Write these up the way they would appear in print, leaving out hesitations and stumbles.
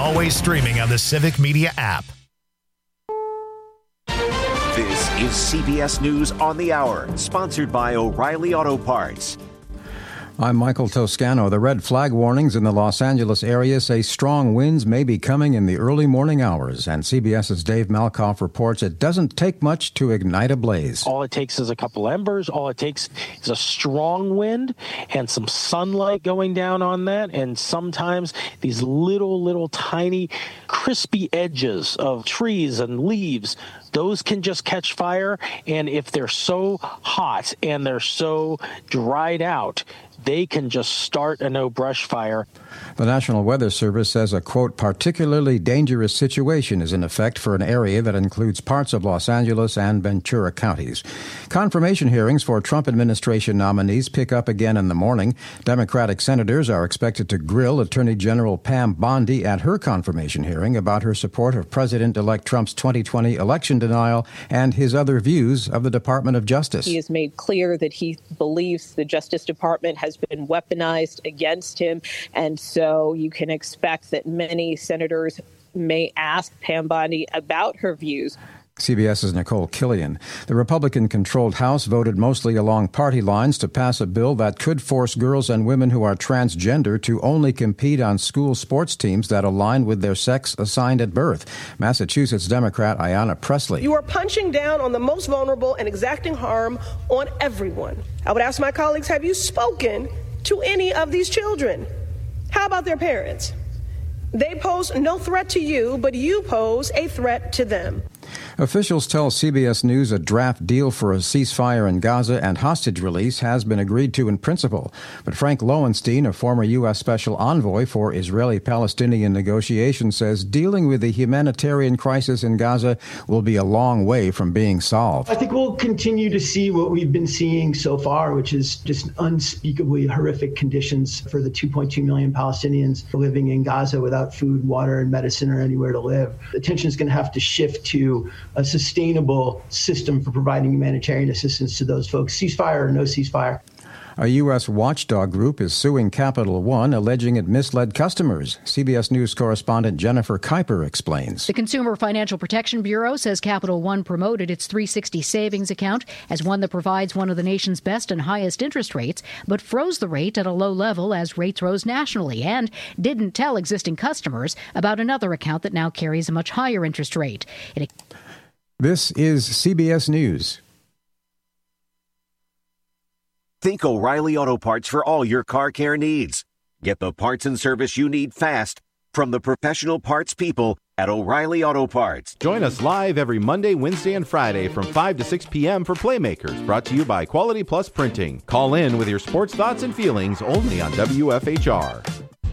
Always streaming on the Civic Media app. This is CBS News on the Hour, sponsored by O'Reilly Auto Parts. I'm Michael Toscano. The red flag warnings in the Los Angeles area say strong winds may be coming in the early morning hours. And CBS's Dave Malkoff reports it doesn't take much to ignite a blaze. All it takes is a couple embers. All it takes is a strong wind and some sunlight going down on that. And sometimes these little tiny crispy edges of trees and leaves, those can just catch fire. And if they're so hot and they're so dried out, they can just start a no-brush fire. The National Weather Service says a, quote, particularly dangerous situation is in effect for an area that includes parts of Los Angeles and Ventura counties. Confirmation hearings for Trump administration nominees pick up again in the morning. Democratic senators are expected to grill Attorney General Pam Bondi at her confirmation hearing about her support of President-elect Trump's 2020 election denial and his other views of the Department of Justice. He has made clear that he believes the Justice Department has been weaponized against him, and so you can expect that many senators may ask Pam Bondi about her views. CBS's Nicole Killian. The Republican-controlled House voted mostly along party lines to pass a bill that could force girls and women who are transgender to only compete on school sports teams that align with their sex assigned at birth. Massachusetts Democrat Ayanna Pressley. You are punching down on the most vulnerable and exacting harm on everyone. I would ask my colleagues, have you spoken to any of these children? How about their parents? They pose no threat to you, but you pose a threat to them. Officials tell CBS News a draft deal for a ceasefire in Gaza and hostage release has been agreed to in principle. But Frank Lowenstein, a former U.S. Special Envoy for Israeli-Palestinian negotiations, says dealing with the humanitarian crisis in Gaza will be a long way from being solved. I think we'll continue to see what we've been seeing so far, which is just unspeakably horrific conditions for the 2.2 million Palestinians living in Gaza without food, water, and medicine or anywhere to live. Attention is going to have to shift to a sustainable system for providing humanitarian assistance to those folks, ceasefire or no ceasefire. A U.S. watchdog group is suing Capital One, alleging it misled customers. CBS News correspondent Jennifer Kuiper explains. The Consumer Financial Protection Bureau says Capital One promoted its 360 savings account as one that provides one of the nation's best and highest interest rates, but froze the rate at a low level as rates rose nationally and didn't tell existing customers about another account that now carries a much higher interest rate. This is CBS News. Think O'Reilly Auto Parts for all your car care needs. Get the parts and service you need fast from the professional parts people at O'Reilly Auto Parts. Join us live every Monday, Wednesday, and Friday from 5 to 6 p.m. for Playmakers, brought to you by Quality Plus Printing. Call in with your sports thoughts and feelings only on WFHR.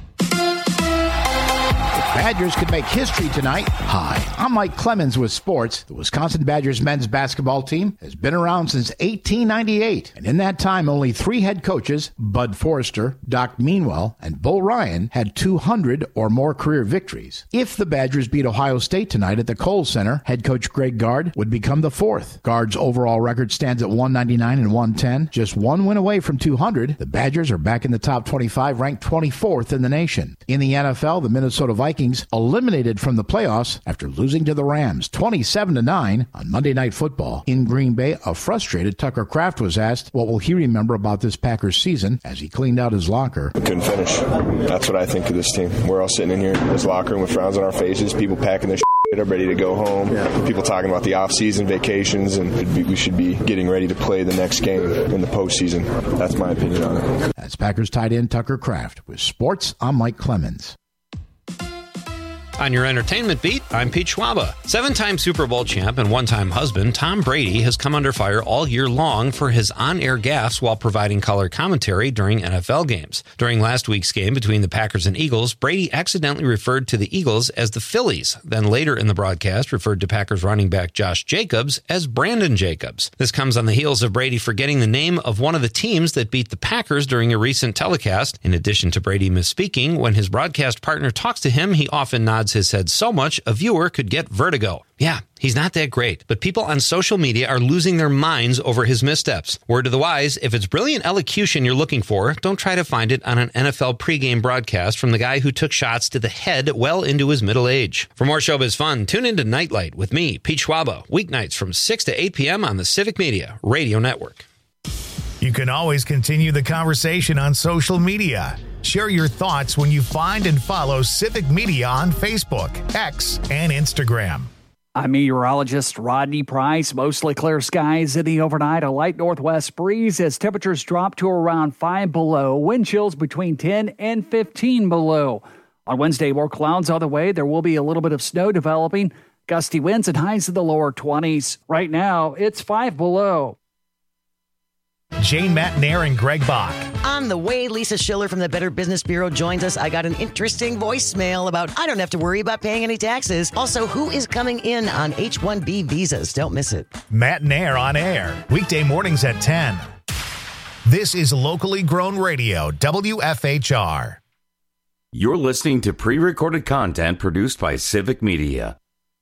Badgers could make history tonight. Hi, I'm Mike Clemens with sports. The Wisconsin Badgers men's basketball team has been around since 1898. And in that time, only 3 head coaches, Bud Forrester, Doc Meanwell, and Bull Ryan, had 200 or more career victories. If the Badgers beat Ohio State tonight at the Kohl Center, head coach Greg Gard would become the 4th. Gard's overall record stands at 199 and 110, just 1 win away from 200. The Badgers are back in the top 25, ranked 24th in the nation. In the NFL, the Minnesota Vikings eliminated from the playoffs after losing to the Rams 27-9 on Monday Night Football. In Green Bay, a frustrated Tucker Kraft was asked what will he remember about this Packers season as he cleaned out his locker. We couldn't finish. That's what I think of this team. We're all sitting in here in this locker room with frowns on our faces, people packing their shit up, ready to go home. Yeah. People talking about the off-season vacations, and we should be getting ready to play the next game in the postseason. That's my opinion on it. That's Packers tight end Tucker Kraft. With sports, I'm Mike Clemens. On your entertainment beat, I'm Pete Schwaba. 7-time Super Bowl champ and 1-time husband Tom Brady has come under fire all year long for his on-air gaffes while providing color commentary during NFL games. During last week's game between the Packers and Eagles, Brady accidentally referred to the Eagles as the Phillies, then later in the broadcast referred to Packers running back Josh Jacobs as Brandon Jacobs. This comes on the heels of Brady forgetting the name of one of the teams that beat the Packers during a recent telecast. In addition to Brady misspeaking, when his broadcast partner talks to him, he often nods nods his head so much a viewer could get vertigo. Yeah, he's not that great, but people on social media are losing their minds over his missteps. Word to the wise, if it's brilliant elocution you're looking for, don't try to find it on an NFL pregame broadcast from the guy who took shots to the head well into his middle age. For more showbiz fun, tune into Nightlight with me, Pete Schwaba, weeknights from 6 to 8 p.m. on the Civic Media Radio Network. You can always continue the conversation on social media. Share your thoughts when you find and follow Civic Media on Facebook, X, and Instagram. I'm meteorologist Rodney Price. Mostly clear skies in the overnight. A light northwest breeze as temperatures drop to around 5 below. Wind chills between 10 and 15 below. On Wednesday, more clouds on the way. There will be a little bit of snow developing. Gusty winds and highs in the lower 20s. Right now, it's 5 below. Jane Matnair and Greg Bach. On the way, Lisa Schiller from the Better Business Bureau joins us. I got an interesting voicemail about I don't have to worry about paying any taxes. Also, who is coming in on H-1B visas? Don't miss it. Matnair on air, weekday mornings at 10. This is locally grown radio, WFHR. You're listening to pre-recorded content produced by Civic Media.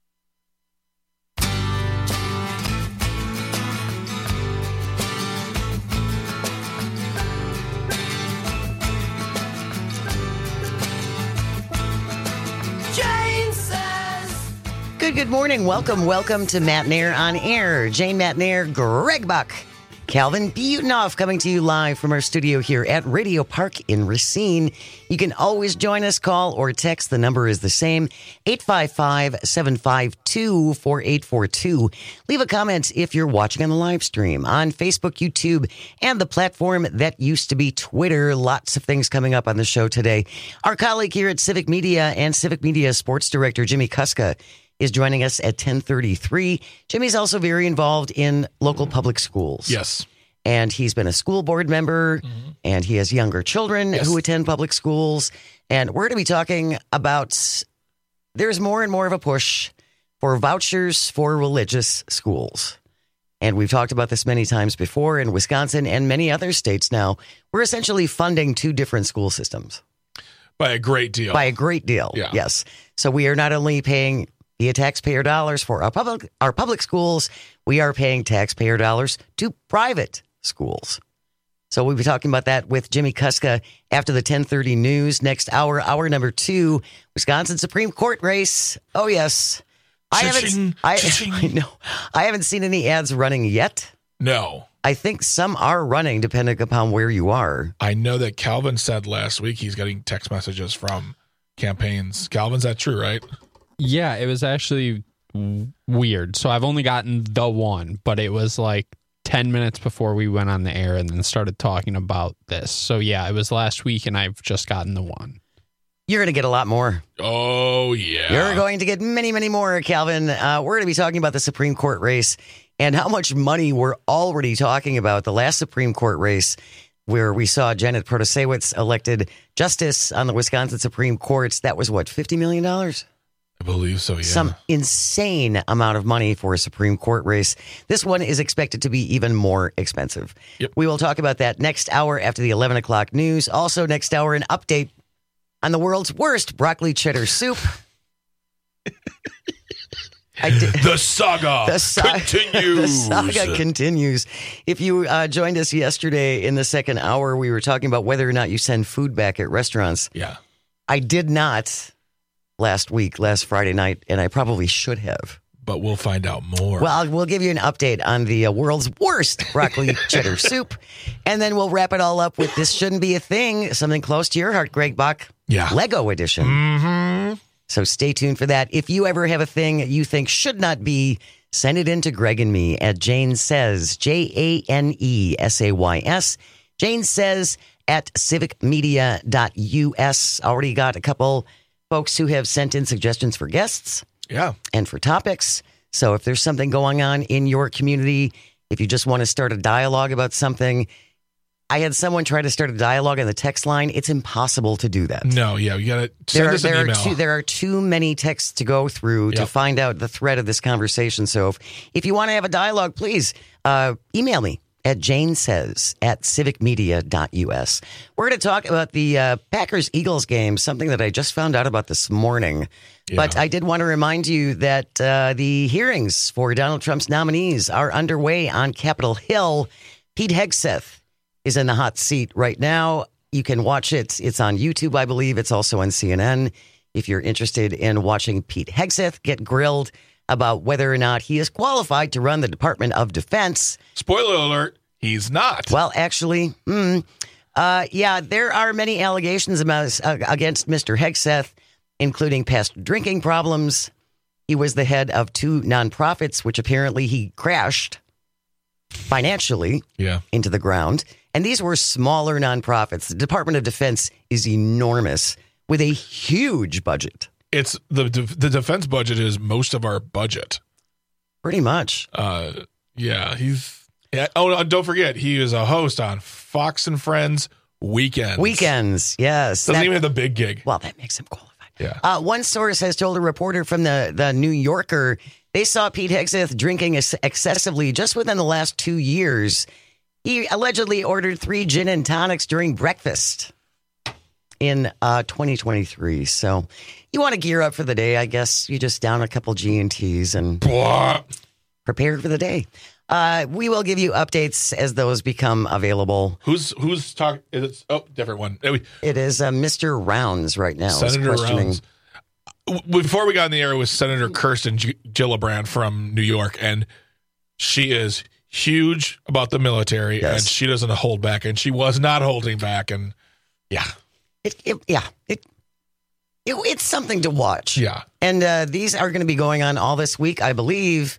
Good morning. Welcome to Matnair on Air. Jane Matnair, Greg Buck, Calvin Butenhoff coming to you live from our studio here at Radio Park in Racine. You can always join us, call or text. The number is the same, 855-752-4842. Leave a comment if you're watching on the live stream on Facebook, YouTube, and the platform that used to be Twitter. Lots of things coming up on the show today. Our colleague here at Civic Media and Civic Media Sports Director Jimmy Kuska is joining us at 10:33. Jimmy's also very involved in local public schools. Yes. And he's been a school board member, and he has younger children who attend public schools. And we're going to be talking about there's more and more of a push for vouchers for religious schools. And we've talked about this many times before in Wisconsin and many other states now. We're essentially funding two different school systems. By a great deal. Yeah. Yes. So we are not only paying via taxpayer dollars for our public schools, we are paying taxpayer dollars to private schools. So we'll be talking about that with Jimmy Kuska after the 10:30 news. Next hour, hour number 2, Wisconsin Supreme Court race. Oh yes, I haven't seen any ads running yet. No, I think some are running depending upon where you are. I know that Calvin said last week he's getting text messages from campaigns. Calvin, is that true, right? Yeah, it was actually weird. So I've only gotten the one, but it was like 10 minutes before we went on the air and then started talking about this. So yeah, it was last week and I've just gotten the one. You're going to get a lot more. Oh, yeah. You're going to get many, many more, Calvin. We're going to be talking about the Supreme Court race and how much money we're already talking about. The last Supreme Court race where we saw Janet Protasiewicz elected justice on the Wisconsin Supreme Court. That was what, $50 million? I believe so, yeah. Some insane amount of money for a Supreme Court race. This one is expected to be even more expensive. Yep. We will talk about that next hour after the 11 o'clock news. Also, next hour, an update on the world's worst broccoli cheddar soup. The saga continues. The saga continues. If you joined us yesterday in the second hour, we were talking about whether or not you send food back at restaurants. Yeah. I did not last Friday night, and I probably should have. But we'll find out more. Well, we'll give you an update on the world's worst broccoli cheddar soup, and then we'll wrap it all up with This Shouldn't Be a Thing, something close to your heart, Greg Bach. Yeah. Lego edition. Mm-hmm. So stay tuned for that. If you ever have a thing you think should not be, send it in to Greg and me at Jane Says, JANESAYS. Jane Says at civicmedia.us. Already got a couple folks who have sent in suggestions for guests. Yeah. And for topics. So if there's something going on in your community, if you just want to start a dialogue about something, I had someone try to start a dialogue on the text line. It's impossible to do that. No, yeah, you got to send us an email. There are too many texts to go through to find out the thread of this conversation. So if you want to have a dialogue, please email me at janesays@civicmedia.us. We're going to talk about the Packers-Eagles game, something that I just found out about this morning. Yeah. But I did want to remind you that the hearings for Donald Trump's nominees are underway on Capitol Hill. Pete Hegseth is in the hot seat right now. You can watch it. It's on YouTube, I believe. It's also on CNN. If you're interested in watching Pete Hegseth get grilled about whether or not he is qualified to run the Department of Defense. Spoiler alert, he's not. Well, actually, there are many allegations against Mr. Hegseth, including past drinking problems. He was the head of 2 nonprofits, which apparently he crashed financially into the ground. And these were smaller nonprofits. The Department of Defense is enormous with a huge budget. It's the defense budget is most of our budget. Pretty much. Oh, don't forget, he is a host on Fox and Friends Weekends. Weekends, yes. Doesn't even have the big gig. Well, that makes him qualified. Yeah. One source has told a reporter from the New Yorker they saw Pete Hegseth drinking excessively just within the last 2 years. He allegedly ordered 3 gin and tonics during breakfast in 2023. So you want to gear up for the day, I guess. You just down a couple G&Ts and prepare for the day. We will give you updates as those become available. Who's talking? Different one. It is Mr. Rounds right now. Senator Rounds. Before we got in the air, it was Senator Kirsten Gillibrand from New York, and she is huge about the military, and she doesn't hold back, and she was not holding back, and it's something to watch. Yeah. And these are going to be going on all this week, I believe.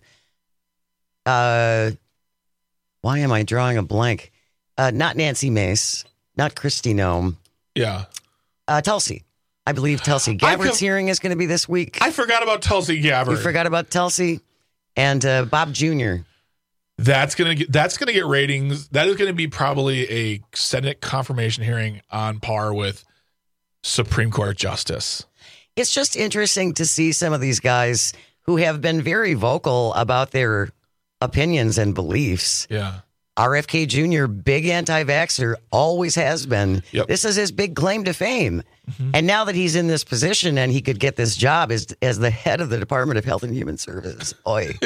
Why am I drawing a blank? Not Nancy Mace, not Kristi Noem. Yeah. Tulsi. I believe Tulsi Gabbard's hearing is going to be this week. I forgot about Tulsi Gabbard. You forgot about Tulsi and Bob Jr. That's gonna get ratings. That is going to be probably a Senate confirmation hearing on par with Supreme Court justice. It's just interesting to see some of these guys who have been very vocal about their opinions and beliefs. Yeah. RFK Jr., big anti-vaxxer, always has been. Yep. This is his big claim to fame. Mm-hmm. And now that he's in this position and he could get this job as the head of the Department of Health and Human Services,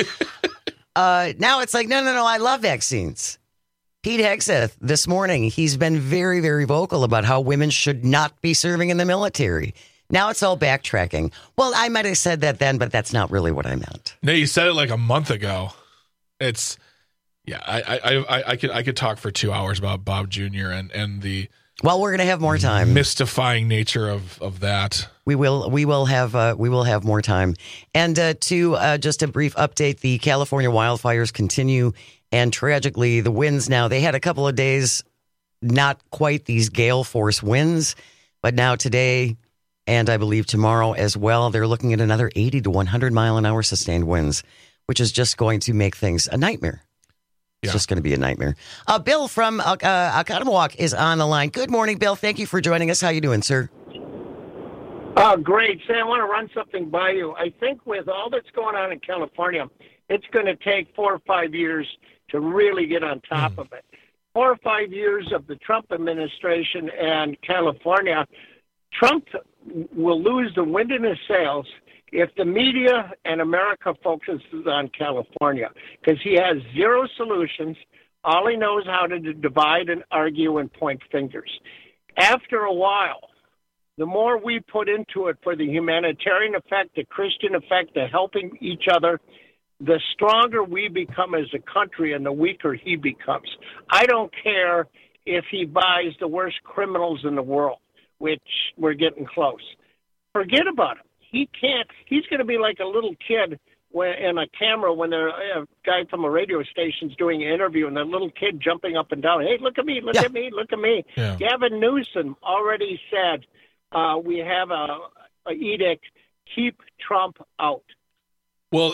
now it's like, no, I love vaccines. Pete Hegseth, this morning, he's been very, very vocal about how women should not be serving in the military. Now it's all backtracking. Well, I might have said that then, but that's not really what I meant. No, you said it like a month ago. It's... Yeah, I could talk for 2 hours about Bob Jr. and the we're going to have more time. Mystifying nature of that. We will have more time. And just a brief update: the California wildfires continue, and tragically, the winds now. They had a couple of days, not quite these gale force winds, but now today, and I believe tomorrow as well, they're looking at another 80 to 100 mile an hour sustained winds, which is just going to make things a nightmare. It's just going to be a nightmare. Bill from Oconomowoc is on the line. Good morning, Bill. Thank you for joining us. How you doing, sir? Great. Say, I want to run something by you. I think with all that's going on in California, it's going to take 4 or 5 years to really get on top of it. 4 or 5 years of the Trump administration and California, Trump will lose the wind in his sails if the media and America focuses on California, because he has 0 solutions. All he knows how to divide and argue and point fingers. After a while, the more we put into it for the humanitarian effect, the Christian effect, the helping each other, the stronger we become as a country and the weaker he becomes. I don't care if he buys the worst criminals in the world, which we're getting close. Forget about him. He can't. He's going to be like a little kid in a camera when a guy from a radio station's doing an interview and the little kid jumping up and down. Hey, look at me, look at me, look at me. Yeah. Gavin Newsom already said we have a edict, keep Trump out. Well,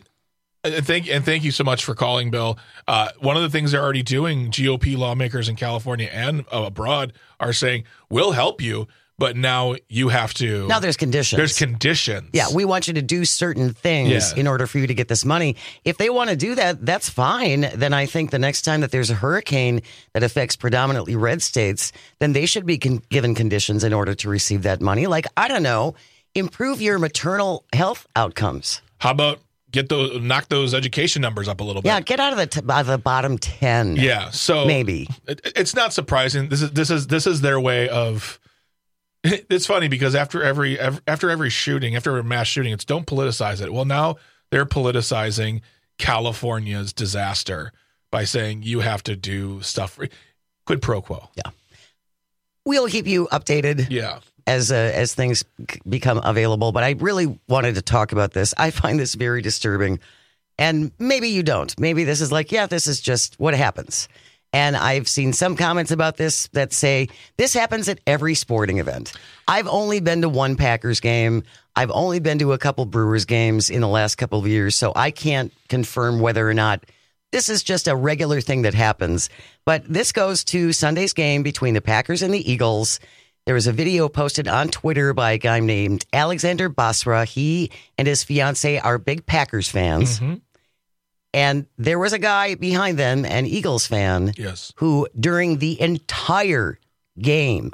thank you so much for calling, Bill. One of the things they're already doing, GOP lawmakers in California and abroad are saying, we'll help you, but now you have to. Now there's conditions. There's conditions. Yeah, we want you to do certain things in order for you to get this money. If they want to do that, that's fine. Then I think the next time that there's a hurricane that affects predominantly red states, then they should be given conditions in order to receive that money. Like, I don't know, improve your maternal health outcomes. How about knock those education numbers up a little bit? Yeah, get out of the bottom 10. Yeah, so maybe it's not surprising. This is their way of. It's funny because after every shooting, after a mass shooting, it's don't politicize it. Well, now they're politicizing California's disaster by saying you have to do stuff. Quid pro quo. Yeah, we'll keep you updated. Yeah. As things become available. But I really wanted to talk about this. I find this very disturbing. And maybe you don't. Maybe this is like, this is just what happens. And I've seen some comments about this that say, this happens at every sporting event. I've only been to one Packers game. I've only been to a couple Brewers games in the last couple of years. So I can't confirm whether or not this is just a regular thing that happens. But this goes to Sunday's game between the Packers and the Eagles. There was a video posted on Twitter by a guy named Alexander Basra. He and his fiance are big Packers fans. Mm-hmm. And there was a guy behind them, an Eagles fan, who during the entire game,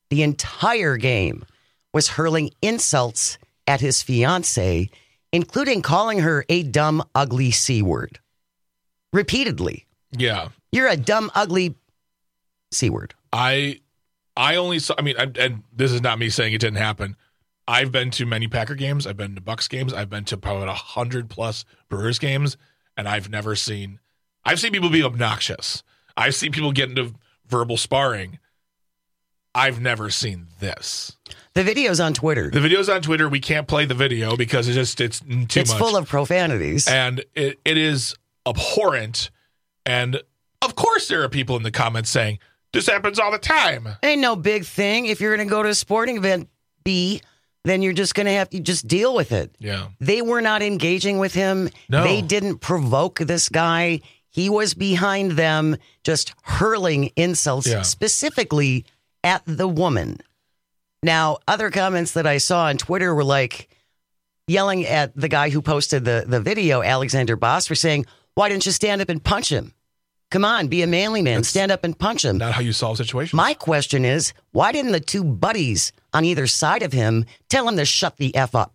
was hurling insults at his fiance, including calling her a dumb, ugly C word. Repeatedly. Yeah. You're a dumb, ugly C word. I only saw, and this is not me saying it didn't happen. I've been to many Packer games. I've been to Bucs games. I've been to probably 100+ Brewers games, and I've seen people be obnoxious. I've seen people get into verbal sparring. I've never seen this. The video's on Twitter. We can't play the video because it's too much. It's full of profanities. And it is abhorrent. And of course there are people in the comments saying, this happens all the time. Ain't no big thing. If you're going to go to a sporting event, then you're just going to have to just deal with it. Yeah. They were not engaging with him. No. They didn't provoke this guy. He was behind them just hurling insults specifically at the woman. Now, other comments that I saw on Twitter were like yelling at the guy who posted the video, Alexander Basra, saying, why didn't you stand up and punch him? Come on, be a manly man. Stand up and punch him. Not how you solve situations. My question is, why didn't the two buddies on either side of him tell him to shut the F up?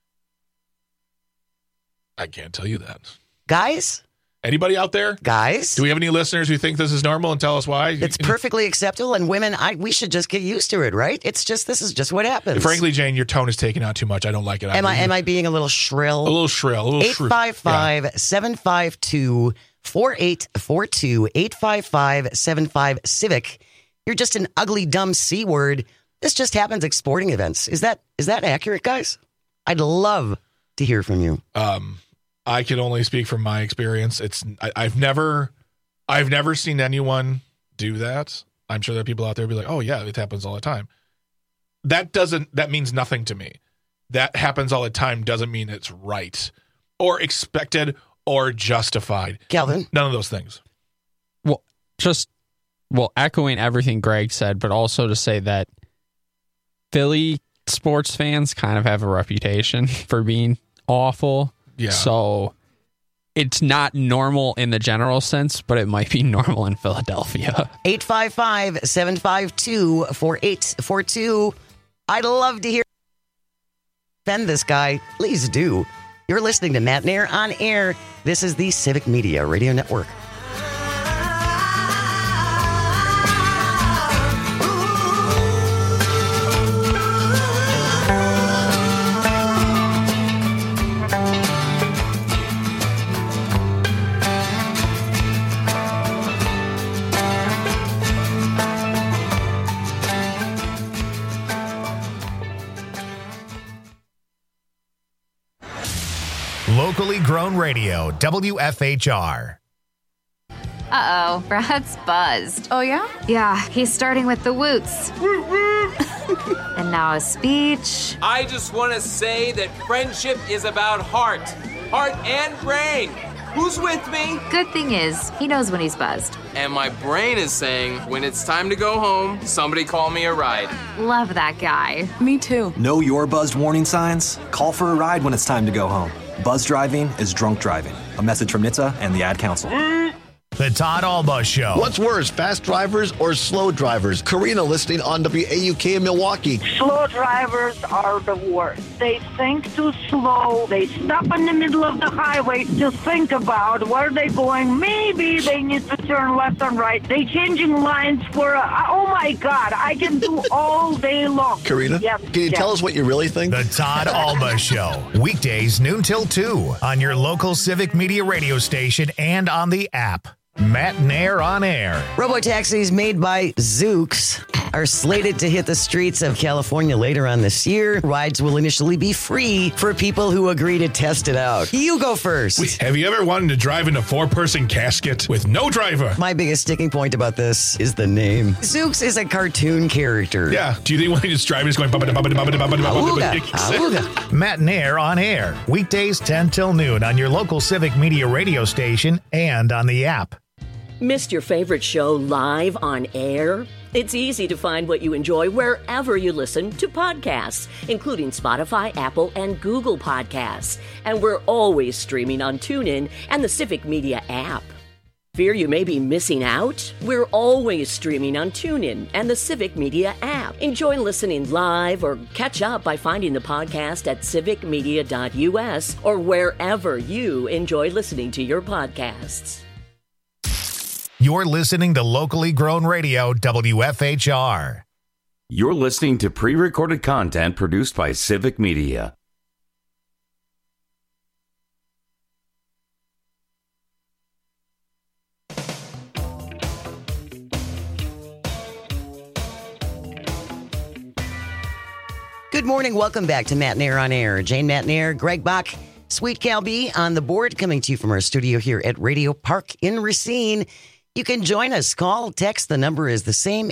I can't tell you that. Guys? Anybody out there? Guys? Do we have any listeners who think this is normal and tell us why? It's perfectly acceptable, and women, we should just get used to it, right? This is just what happens. Frankly, Jane, your tone is taken out too much. I don't like it. Am I being a little shrill? A little shrill. 855-752-4842, 855-75-CIVIC. You're just an ugly, dumb C word. This just happens at sporting events. Is that accurate, guys? I'd love to hear from you. I can only speak from my experience. I've never seen anyone do that. I'm sure there are people out there who be like, oh yeah, it happens all the time. That means nothing to me. That happens all the time doesn't mean it's right or expected or justified. Calvin? None of those things. Echoing everything Greg said, but also to say that Philly sports fans kind of have a reputation for being awful. Yeah. So it's not normal in the general sense, but it might be normal in Philadelphia. 855-752-4842. I'd love to hear defend this guy. Please do. You're listening to Matt Nair on air. This is the Civic Media Radio Network. Locally grown radio, WFHR. Uh-oh, Brad's buzzed. Oh, yeah? Yeah, he's starting with the woots. And now a speech. I just want to say that friendship is about heart and brain. Who's with me? Good thing is, he knows when he's buzzed. And my brain is saying, when it's time to go home, somebody call me a ride. Love that guy. Me too. Know your buzzed warning signs? Call for a ride when it's time to go home. Buzz driving is drunk driving. A message from NHTSA and the Ad Council. The Todd Alba Show. What's worse, fast drivers or slow drivers? Karina listening on WAUK in Milwaukee. Slow drivers are the worst. They think too slow. They stop in the middle of the highway to think about where they're going. Maybe they need to turn left and right. They changing lines for, oh my God, I can do all day long. Karina, can you tell us what you really think? The Todd Alba Show. Weekdays noon till 2 on your local Civic Media radio station and on the app. Matt Nair on air. Robotaxis made by Zoox are slated to hit the streets of California later on this year. Rides will initially be free for people who agree to test it out. You go first. Wait, have you ever wanted to drive in a 4-person casket with no driver? My biggest sticking point about this is the name. Zoox is a cartoon character. Yeah. Do you think when he just driving, he's going... Awooga. Matt Nair on air. Weekdays 10 till noon on your local Civic Media radio station and on the app. Missed your favorite show live on air? It's easy to find what you enjoy wherever you listen to podcasts, including Spotify, Apple, and Google Podcasts. And we're always streaming on TuneIn and the Civic Media app. Fear you may be missing out? We're always streaming on TuneIn and the Civic Media app. Enjoy listening live or catch up by finding the podcast at civicmedia.us or wherever you enjoy listening to your podcasts. You're listening to locally grown radio, WFHR. You're listening to pre-recorded content produced by Civic Media. Good morning. Welcome back to Matt Nair on Air. Jane Matt Nair, Greg Bach, Sweet Cal B on the board, coming to you from our studio here at Radio Park in Racine. You can join us. Call, text. The number is the same,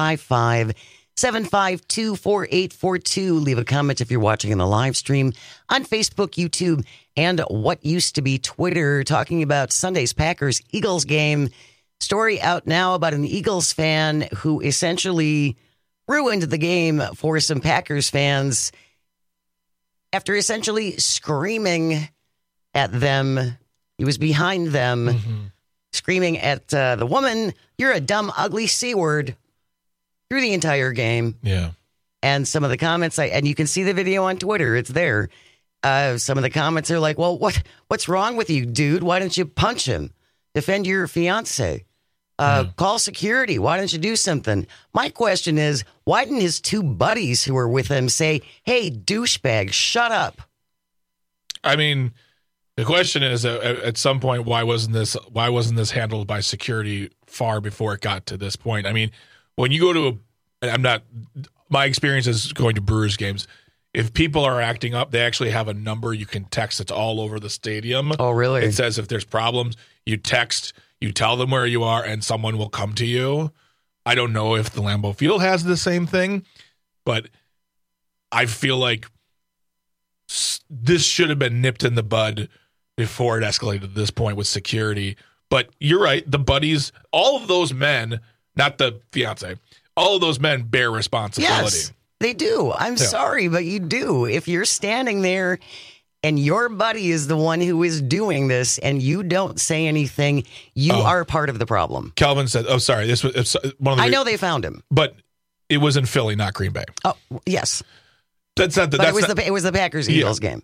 855-752-4842. Leave a comment if you're watching in the live stream on Facebook, YouTube, and what used to be Twitter, talking about Sunday's Packers-Eagles game. Story out now about an Eagles fan who essentially ruined the game for some Packers fans after essentially screaming at them. He was behind them. Screaming at the woman, "You're a dumb, ugly C-word," through the entire game. Yeah. And some of the comments, and you can see the video on Twitter, it's there. Some of the comments are like, well, what's wrong with you, dude? Why don't you punch him? Defend your fiance. Call security. Why don't you do something? My question is, why didn't his two buddies who were with him say, hey, douchebag, shut up? I mean... The question is, at some point, why wasn't this handled by security far before it got to this point? I mean, when you go to my experience is going to Brewers games. If people are acting up, they actually have a number you can text. It's all over the stadium. Oh, really? It says if there's problems, you text, you tell them where you are, and someone will come to you. I don't know if the Lambeau Field has the same thing, but I feel like this should have been nipped in the bud before it escalated to this point with security. But you're right. The buddies, all of those men, not the fiance, all of those men bear responsibility. Yes, they do. I'm sorry, but you do. If you're standing there and your buddy is the one who is doing this and you don't say anything, you are part of the problem. Calvin said, oh, sorry. This was one of the. I know they found him. But it was in Philly, not Green Bay. Oh, yes. That's not the. It was the Packers-Eagles game.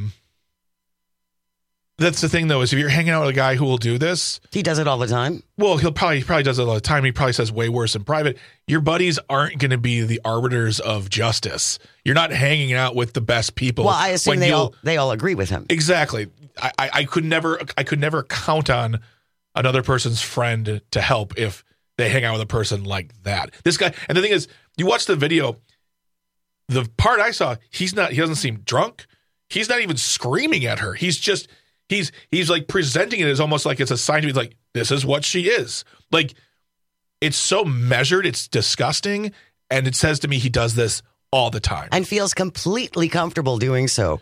That's the thing, though, is if you're hanging out with a guy who will do this. He does it all the time. Well, he probably does it all the time. He probably says way worse in private. Your buddies aren't going to be the arbiters of justice. You're not hanging out with the best people. Well, I assume they all agree with him. Exactly. I could never count on another person's friend to help if they hang out with a person like that. This guy, and the thing is, you watch the video, the part I saw, he doesn't seem drunk. He's not even screaming at her. He's just... He's like presenting it as almost like it's a sign to be like, this is what she is. Like, it's so measured, it's disgusting, and it says to me he does this all the time. And feels completely comfortable doing so.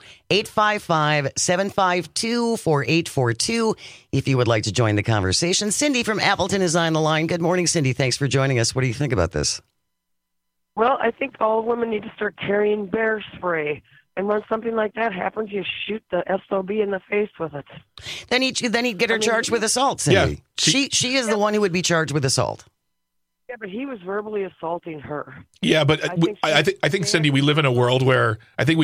855-752-4842 if you would like to join the conversation. Cindy from Appleton is on the line. Good morning, Cindy. Thanks for joining us. What do you think about this? Well, I think all women need to start carrying bear spray. And when something like that happens, you shoot the SOB in the face with it. Then he'd get her charged with assault, Cindy. Yeah, she is the one who would be charged with assault. Yeah, but he was verbally assaulting her. Yeah, but I think Cindy, we live in a world where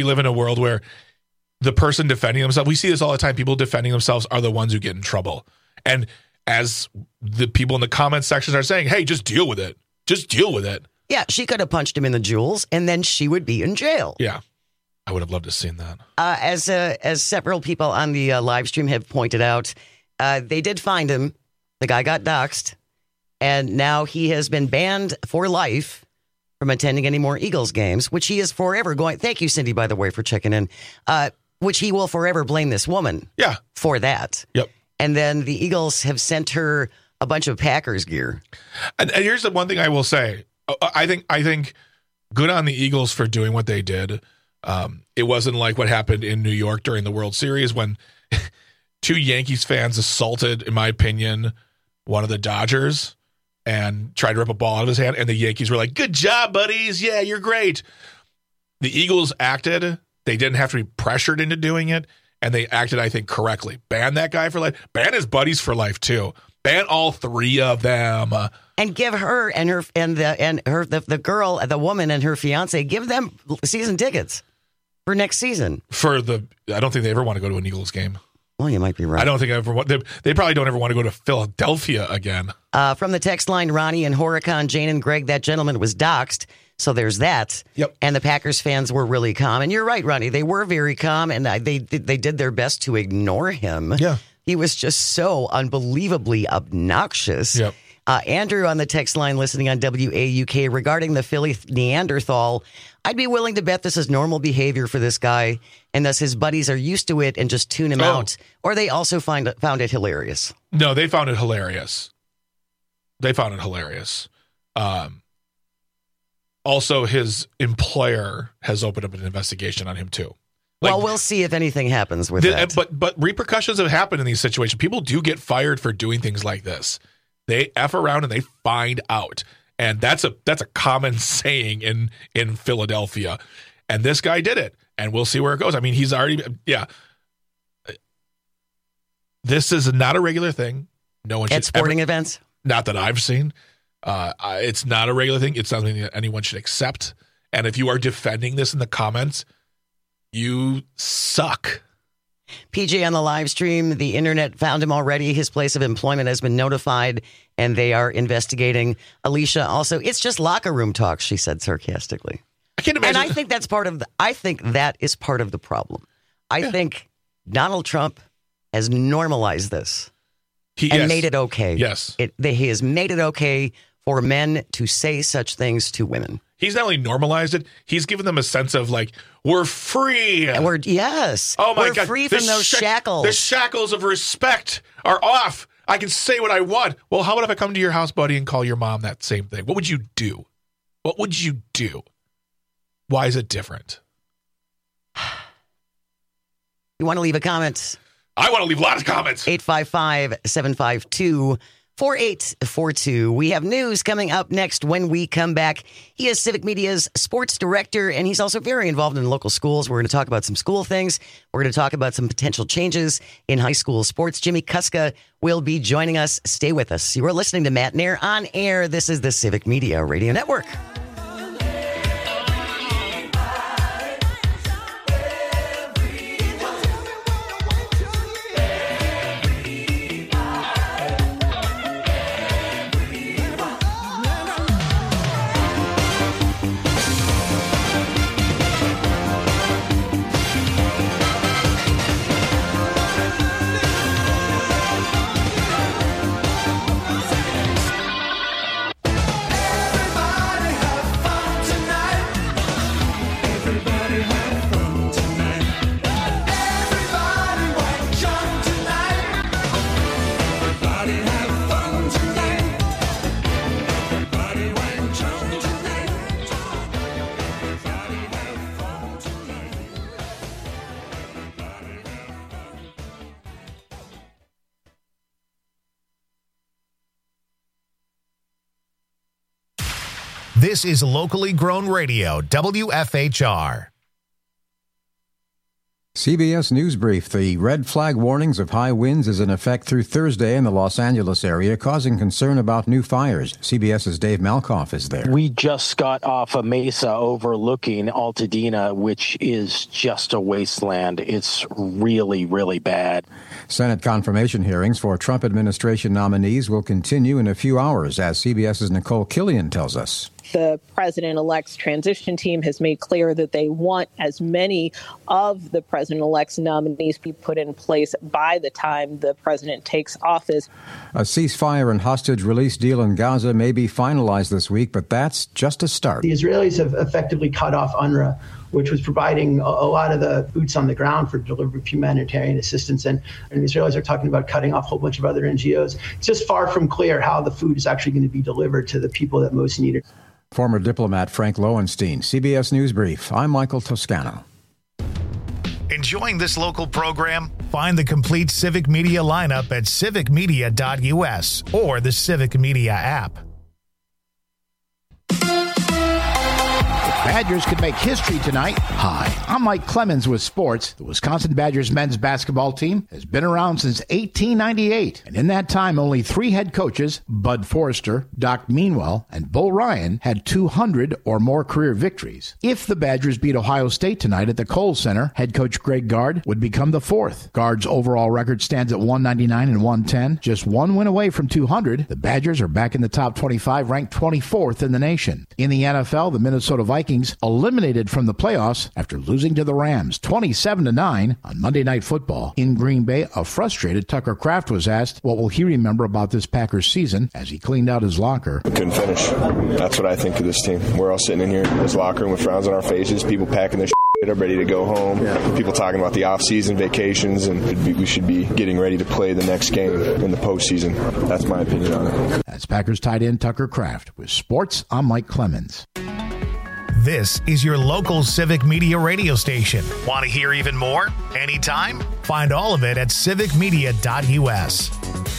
the person defending themselves, we see this all the time. People defending themselves are the ones who get in trouble. And as the people in the comment sections are saying, hey, just deal with it. Just deal with it. Yeah, she could have punched him in the jewels, and then she would be in jail. Yeah, I would have loved to have seen that. As several people on the live stream have pointed out, they did find him. The guy got doxxed, and now he has been banned for life from attending any more Eagles games, which he is forever going. Thank you, Cindy, by the way, for checking in. Which he will forever blame this woman. For that. Yep. And then the Eagles have sent her a bunch of Packers gear. And here's the one thing I will say. I think good on the Eagles for doing what they did. It wasn't like what happened in New York during the World Series when 2 Yankees fans assaulted, in my opinion, one of the Dodgers and tried to rip a ball out of his hand. And the Yankees were like, good job, buddies. Yeah, you're great. The Eagles acted. They didn't have to be pressured into doing it. And they acted, I think, correctly. Ban that guy for life. Ban his buddies for life, too. Ban all 3 of them. And give her and the girl, the woman and her fiance, give them season tickets for next season. I don't think they ever want to go to an Eagles game. Well, you might be right. I don't think they probably don't ever want to go to Philadelphia again. From the text line, Ronnie and Horicon, Jane and Greg, that gentleman was doxxed. So there's that. Yep. And the Packers fans were really calm. And you're right, Ronnie. They were very calm, and they did their best to ignore him. Yeah. He was just so unbelievably obnoxious. Yep. Andrew on the text line listening on WAUK regarding the Philly Neanderthal, I'd be willing to bet this is normal behavior for this guy, and thus his buddies are used to it and just tune him out. Or they also found it hilarious. No, they found it hilarious. Also, his employer has opened up an investigation on him, too. Well, we'll see if anything happens with that. But repercussions have happened in these situations. People do get fired for doing things like this. They F around and they find out. And that's a common saying in Philadelphia. And this guy did it. And we'll see where it goes. I mean, he's already, This is not a regular thing. No one should at sporting events? Not that I've seen. It's not a regular thing. It's something that anyone should accept. And if you are defending this in the comments, you suck. PJ on the live stream, the internet found him already. His place of employment has been notified, and they are investigating. Alicia also, it's just locker room talk, she said sarcastically. I can't imagine. And I think that is part of the problem. I think Donald Trump has normalized this and made it okay. Yes. He has made it okay for men to say such things to women. He's not only normalized it, he's given them a sense of like, we're free. Oh my God. We're free from those shackles. The shackles of respect are off. I can say what I want. Well, how about if I come to your house, buddy, and call your mom that same thing? What would you do? What would you do? Why is it different? You want to leave a comment? I want to leave a lot of comments. 855-752-4842. We have news coming up next when we come back. He is Civic Media's sports director, and he's also very involved in local schools. We're going to talk about some school things. We're going to talk about some potential changes in high school sports. Jimmy Kuska will be joining us. Stay with us. You are listening to Matt Nair on air. This is the Civic Media Radio Network. This is locally grown radio, WFHR. CBS News Brief. The red flag warnings of high winds is in effect through Thursday in the Los Angeles area, causing concern about new fires. CBS's Dave Malkoff is there. We just got off a mesa overlooking Altadena, which is just a wasteland. It's really, really bad. Senate confirmation hearings for Trump administration nominees will continue in a few hours, as CBS's Nicole Killian tells us. The president-elect's transition team has made clear that they want as many of the president-elect's nominees be put in place by the time the president takes office. A ceasefire and hostage release deal in Gaza may be finalized this week, but that's just a start. The Israelis have effectively cut off UNRWA, which was providing a lot of the boots on the ground for delivery of humanitarian assistance. And the Israelis are talking about cutting off a whole bunch of other NGOs. It's just far from clear how the food is actually going to be delivered to the people that most need it. Former diplomat Frank Lowenstein, CBS News Brief. I'm Michael Toscano. Enjoying this local program? Find the complete Civic Media lineup at civicmedia.us or the Civic Media app. Badgers could make history tonight. Hi, I'm Mike Clemens with sports. The Wisconsin Badgers men's basketball team has been around since 1898. And in that time, only 3 head coaches, Bud Forrester, Doc Meanwell, and Bull Ryan, had 200 or more career victories. If the Badgers beat Ohio State tonight at the Kohl Center, head coach Greg Gard would become the 4th. Gard's overall record stands at 199 and 110, just 1 win away from 200. The Badgers are back in the top 25, ranked 24th in the nation. In the NFL, the Minnesota Vikings eliminated from the playoffs after losing to the Rams 27-9 on Monday Night Football. In Green Bay, a frustrated Tucker Kraft was asked what will he remember about this Packers season as he cleaned out his locker. We couldn't finish. That's what I think of this team. We're all sitting in here in this locker room with frowns on our faces, people packing their are ready to go home. People talking about the off-season vacations, and we should be getting ready to play the next game in the postseason. That's my opinion on it. That's Packers tight end Tucker Kraft. With sports, I'm Mike Clemens. This is your local Civic Media radio station. Want to hear even more? Anytime? Find all of it at civicmedia.us.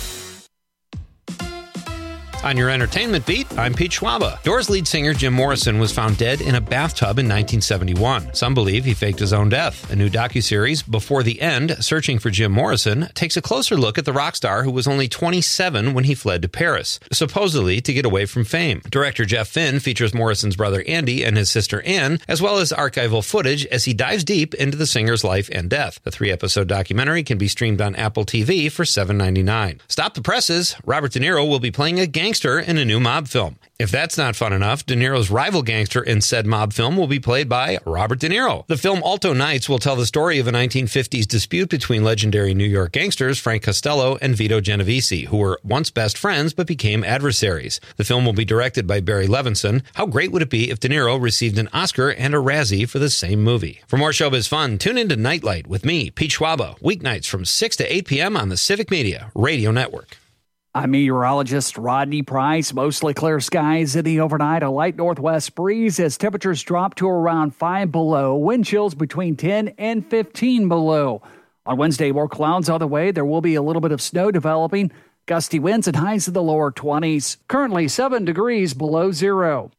On your entertainment beat, I'm Pete Schwaba. Doors lead singer Jim Morrison was found dead in a bathtub in 1971. Some believe he faked his own death. A new docuseries, Before the End, searching for Jim Morrison, takes a closer look at the rock star who was only 27 when he fled to Paris, supposedly to get away from fame. Director Jeff Finn features Morrison's brother Andy and his sister Ann, as well as archival footage as he dives deep into the singer's life and death. The 3-episode documentary can be streamed on Apple TV for $7.99. Stop the presses. Robert De Niro will be playing a gangster in a new mob film. If that's not fun enough, De Niro's rival gangster in said mob film will be played by Robert De Niro. The film Alto Nights will tell the story of a 1950s dispute between legendary New York gangsters Frank Costello and Vito Genovese, who were once best friends but became adversaries. The film will be directed by Barry Levinson. How great would it be if De Niro received an Oscar and a Razzie for the same movie? For more showbiz fun, tune into Nightlight with me, Pete Schwaba, weeknights from 6 to 8 p.m. on the Civic Media Radio Network. I'm meteorologist Rodney Price. Mostly clear skies in the overnight. A light northwest breeze as temperatures drop to around 5 below. Wind chills between 10 and 15 below. On Wednesday, more clouds on the way. There will be a little bit of snow developing. Gusty winds and highs in the lower 20s. Currently 7 degrees below zero.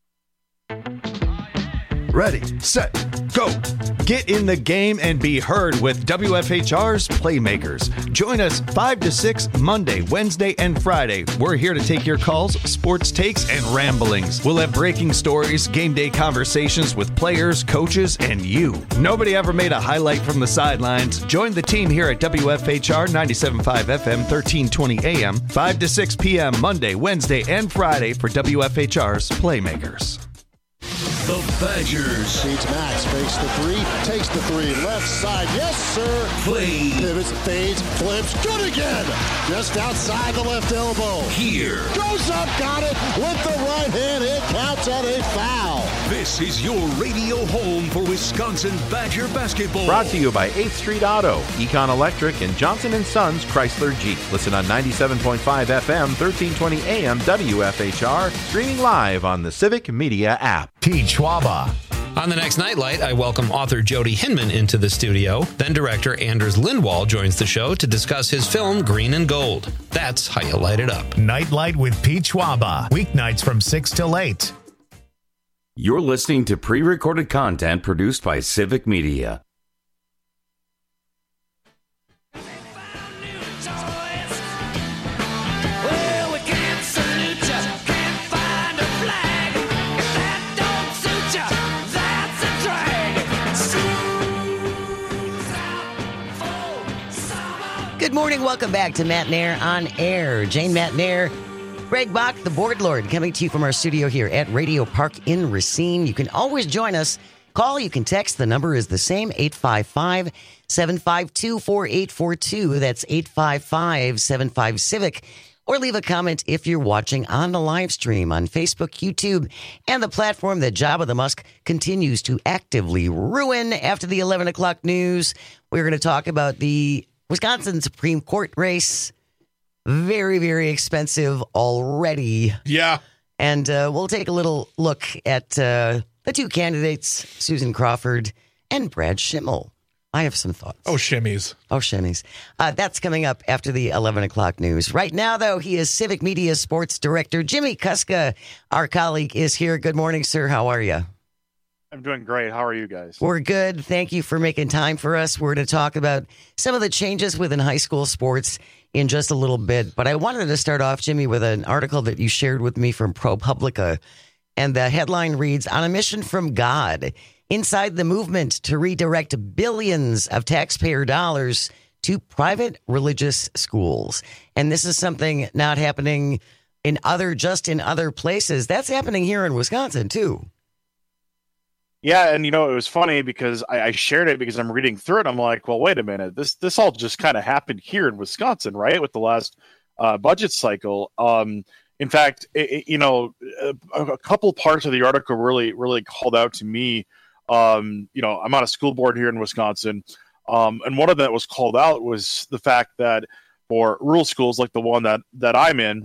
Ready, set, go. Get in the game and be heard with WFHR's Playmakers. Join us 5 to 6 Monday, Wednesday, and Friday. We're here to take your calls, sports takes, and ramblings. We'll have breaking stories, game day conversations with players, coaches, and you. Nobody ever made a highlight from the sidelines. Join the team here at WFHR 97.5 FM, 1320 AM, 5 to 6 p.m. Monday, Wednesday, and Friday for WFHR's Playmakers. The Badgers. Beats Max, fakes the 3, takes the 3, left side, yes sir. Play. Pivots, fades, flips, good again. Just outside the left elbow. Here. Goes up, got it with the right hand. It counts on a foul. This is your radio home for Wisconsin Badger basketball. Brought to you by 8th Street Auto, Econ Electric, and Johnson & Sons Chrysler Jeep. Listen on 97.5 FM, 1320 AM, WFHR, streaming live on the Civic Media app. Pete Schwaba. On the next Nightlight, I welcome author Jody Hinman into the studio. Then director Anders Lindwall joins the show to discuss his film Green and Gold. That's how you light it up. Nightlight with Pete Schwaba. Weeknights from 6 till 8. You're listening to pre-recorded content produced by Civic Media. Good morning. Welcome back to Matt Nair on Air. Jane Matt Nair, Greg Bach, the board lord, coming to you from our studio here at Radio Park in Racine. You can always join us. Call, you can text. The number is the same, 855-752-4842. That's 855-75-CIVIC. Or leave a comment if you're watching on the live stream on Facebook, YouTube, and the platform that Jabba the Musk continues to actively ruin. After the 11 o'clock news, we're going to talk about the Wisconsin Supreme Court race. Very, very expensive already. Yeah. And we'll take a little look at the two candidates, Susan Crawford and Brad Schimmel. I have some thoughts. Oh, shimmies. That's coming up after the 11 o'clock news. Right now, though, he is Civic Media Sports Director. Jimmy Kuska, our colleague, is here. Good morning, sir. How are you? I'm doing great. How are you guys? We're good. Thank you for making time for us. We're going to talk about some of the changes within high school sports in just a little bit. But I wanted to start off, Jimmy, with an article that you shared with me from ProPublica. And the headline reads, "On a mission from God, inside the movement to redirect billions of taxpayer dollars to private religious schools." And this is something not happening in other places. That's happening here in Wisconsin, too. Yeah, and it was funny because I shared it because I'm reading through it. I'm like, well, wait a minute. This all just kind of happened here in Wisconsin, right? With the last budget cycle. In fact, a couple parts of the article really called out to me. I'm on a school board here in Wisconsin, and one of that was called out was the fact that for rural schools like the one that I'm in,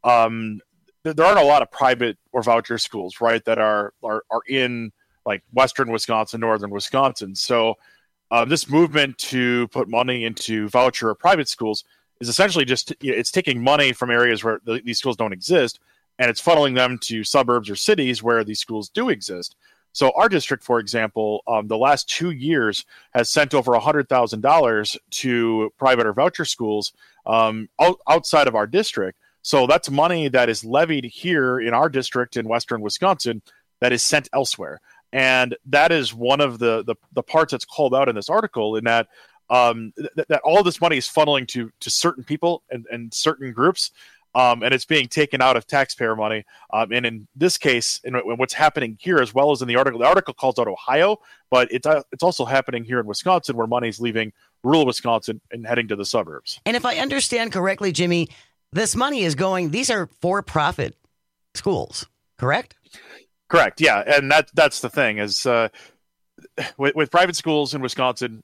there aren't a lot of private or voucher schools, right? That are in like Western Wisconsin, Northern Wisconsin. So this movement to put money into voucher or private schools is essentially just, it's taking money from areas where these schools don't exist, and it's funneling them to suburbs or cities where these schools do exist. So our district, for example, the last 2 years has sent over $100,000 to private or voucher schools outside of our district. So that's money that is levied here in our district in Western Wisconsin that is sent elsewhere. And that is one of the parts that's called out in this article, in that that all this money is funneling to certain people and certain groups, and it's being taken out of taxpayer money. And in this case, in what's happening here, as well as in the article calls out Ohio, but it's also happening here in Wisconsin, where money is leaving rural Wisconsin and heading to the suburbs. And if I understand correctly, Jimmy, this money is these are for-profit schools, correct? Correct. Yeah, and that's the thing is with private schools in Wisconsin,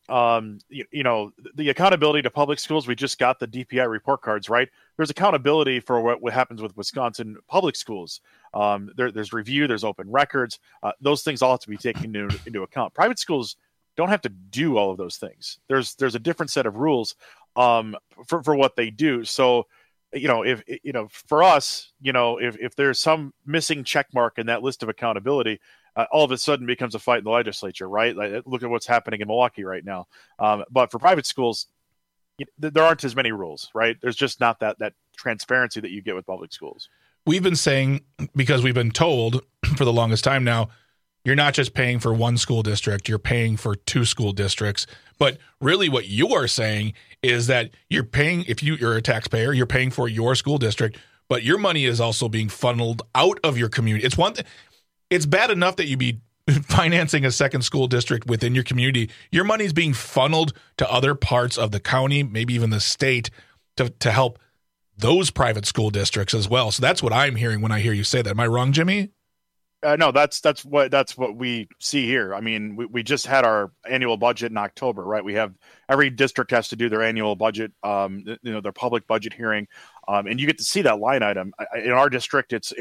the accountability to public schools. We just got the DPI report cards, right? There's accountability for what happens with Wisconsin public schools. There's review, there's open records. Those things all have to be taken into account. Private schools don't have to do all of those things. There's a different set of rules for what they do. So, if for us, if there's some missing check mark in that list of accountability, all of a sudden becomes a fight in the legislature, right? Like, look at what's happening in Milwaukee right now. But for private schools, there aren't as many rules, right? There's just not that transparency that you get with public schools. We've been saying, because we've been told for the longest time now, you're not just paying for one school district, you're paying for two school districts. But really what you are saying is that you're paying, if you're a taxpayer, you're paying for your school district, but your money is also being funneled out of your community. It's one thing. It's bad enough that you be financing a second school district within your community. Your money is being funneled to other parts of the county, maybe even the state, to help those private school districts as well. So that's what I'm hearing when I hear you say that. Am I wrong, Jimmy? No, that's what we see here. I mean, we just had our annual budget in October, right? We have every district has to do their annual budget, their public budget hearing, and you get to see that line item. In our district, it's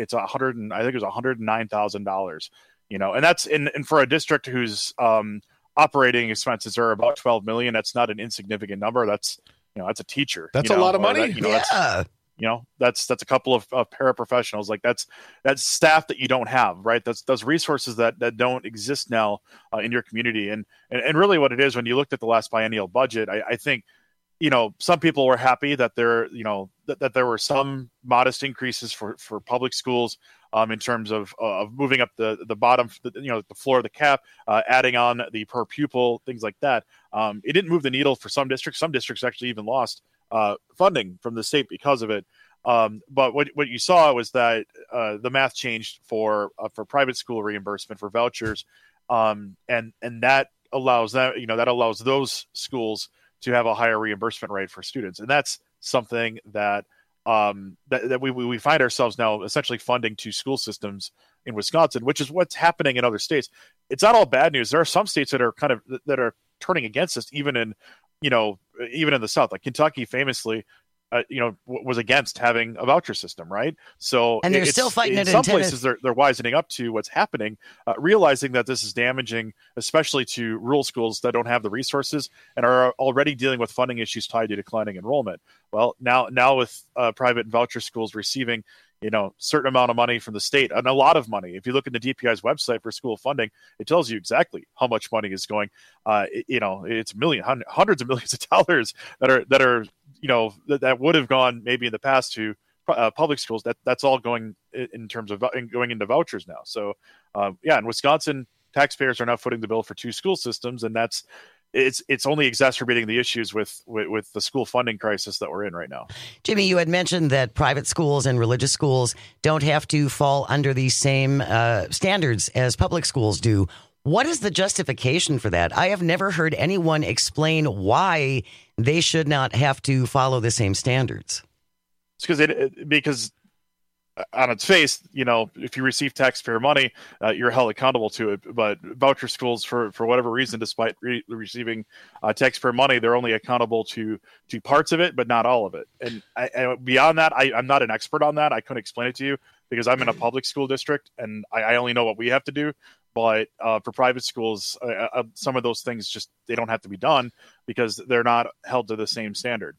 $109,000. And that's and for a district whose operating expenses are about $12 million. That's not an insignificant number. That's a teacher. That's a lot of money. that's a couple of paraprofessionals. Like that's staff that you don't have, right? That's resources that don't exist now in your community. And really what it is, when you looked at the last biennial budget, I think, some people were happy that that there were some modest increases for public schools in terms of moving up the bottom, the floor of the cap, adding on the per pupil, things like that. It didn't move the needle for some districts. Some districts actually even lost funding from the state because of it. But what you saw was that the math changed for private school reimbursement for vouchers, and that allows those schools to have a higher reimbursement rate for students, and that's something that we find ourselves now essentially funding two school systems in Wisconsin, which is what's happening in other states. It's not all bad news. There are some states that are turning against us, even in the South, like Kentucky famously, was against having a voucher system, right? So, and they're still fighting it. In some places, they're wisening up to what's happening, realizing that this is damaging, especially to rural schools that don't have the resources and are already dealing with funding issues tied to declining enrollment. Well, now with private and voucher schools receiving certain amount of money from the state, and a lot of money. If you look at the DPI's website for school funding, it tells you exactly how much money is going. It's hundreds of millions of dollars that are that would have gone maybe in the past to public schools. That's all going in terms of going into vouchers now. So in Wisconsin, taxpayers are now footing the bill for two school systems, and it's only exacerbating the issues with the school funding crisis that we're in right now. Jimmy, you had mentioned that private schools and religious schools don't have to fall under the same standards as public schools do. What is the justification for that? I have never heard anyone explain why they should not have to follow the same standards. It's because on its face, if you receive taxpayer money, you're held accountable to it. But voucher schools, for whatever reason, despite receiving taxpayer money, they're only accountable to parts of it, but not all of it. And beyond that, I'm not an expert on that. I couldn't explain it to you because I'm in a public school district, and I only know what we have to do. But for private schools, some of those things they don't have to be done because they're not held to the same standard.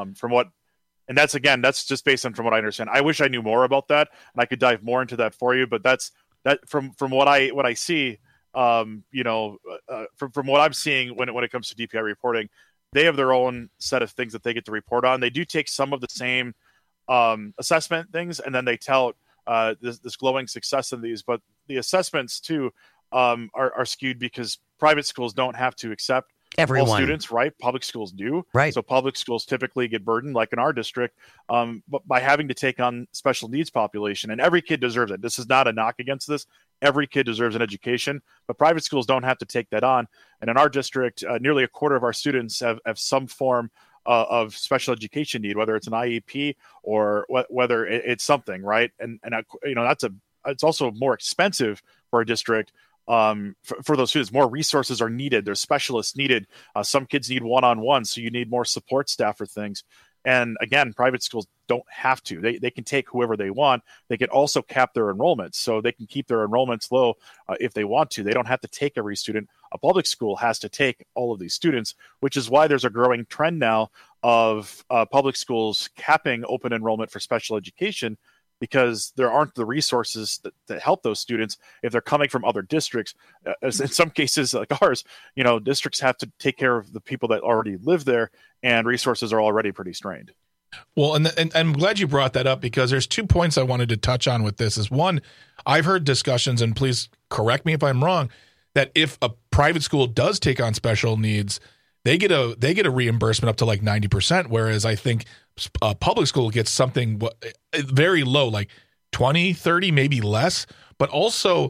And that's just based on from what I understand. I wish I knew more about that, and I could dive more into that for you. But that's from what I see. From what I'm seeing when it comes to DPI reporting, they have their own set of things that they get to report on. They do take some of the same assessment things, and then they tout this glowing success in these. But the assessments too are skewed because private schools don't have to accept everyone. All students, right? Public schools do. Right. So public schools typically get burdened, like in our district, but by having to take on special needs population. And every kid deserves it. This is not a knock against this. Every kid deserves an education, but private schools don't have to take that on. And in our district, nearly a quarter of our students have some form of special education need, whether it's an IEP or whether it's something, right? And it's also more expensive for a district. For those students, more resources are needed. There's specialists needed. Some kids need one-on-one, so you need more support staff for things. And again, private schools don't have to. They can take whoever they want. They can also cap their enrollments, so they can keep their enrollments low if they want to. They don't have to take every student. A public school has to take all of these students, which is why there's a growing trend now of public schools capping open enrollment for special education, because there aren't the resources that help those students if they're coming from other districts. In some cases, like ours, districts have to take care of the people that already live there, and resources are already pretty strained. Well, and I'm glad you brought that up, because there's 2 points I wanted to touch on with this. Is one, I've heard discussions, and please correct me if I'm wrong, that if a private school does take on special needs, they get a reimbursement up to like 90%, whereas I think a public school gets something very low, like 20, 30, maybe less. But also,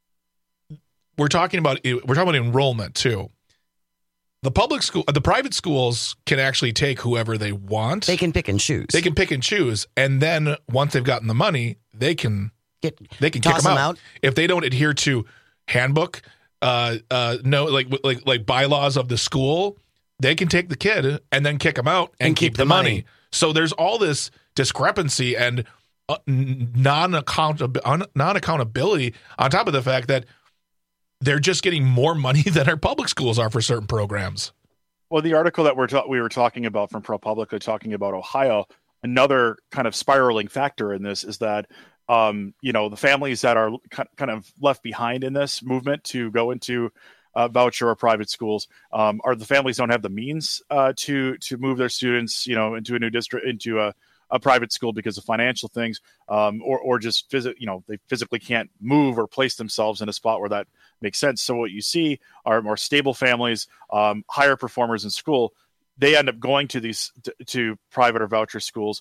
we're talking about enrollment too. The private schools can actually take whoever they want. They can pick and choose. And then once they've gotten the money, they can kick them out if they don't adhere to handbook, like bylaws of the school. They can take the kid and then kick them out and keep the money. So there's all this discrepancy and non-accountability on top of the fact that they're just getting more money than our public schools are for certain programs. Well, the article that we were talking about from ProPublica, talking about Ohio, another kind of spiraling factor in this is that the families that are kind of left behind in this movement to go into voucher or private schools are the families don't have the means to move their students, into a new district, into a private school because of financial things, or just they physically can't move or place themselves in a spot where that makes sense. So what you see are more stable families, higher performers in school. They end up going to these to private or voucher schools.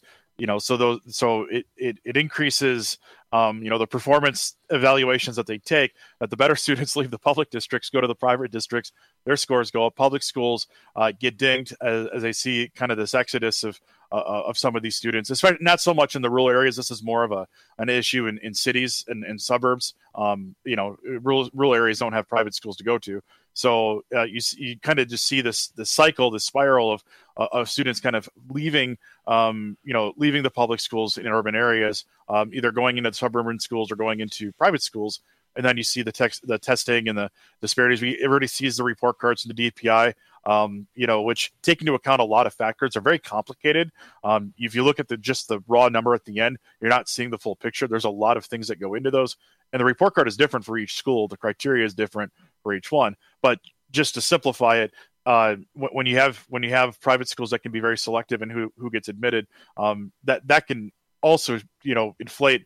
So it increases, the performance evaluations that they take, that the better students leave the public districts, go to the private districts, their scores go up. Public schools get dinged as they see kind of this exodus of some of these students, especially not so much in the rural areas. This is more of an issue in cities and suburbs. Rural areas don't have private schools to go to. So you kind of just see this cycle, this spiral of students kind of leaving the public schools in urban areas, either going into suburban schools or going into private schools. And then you see the testing and the disparities. Everybody sees the report cards from the DPI, which take into account a lot of factors. Are very complicated. If you look at just the raw number at the end, you're not seeing the full picture. There's a lot of things that go into those. And the report card is different for each school. The criteria is different for each one. But just to simplify it, when you have private schools that can be very selective in who gets admitted, that can also inflate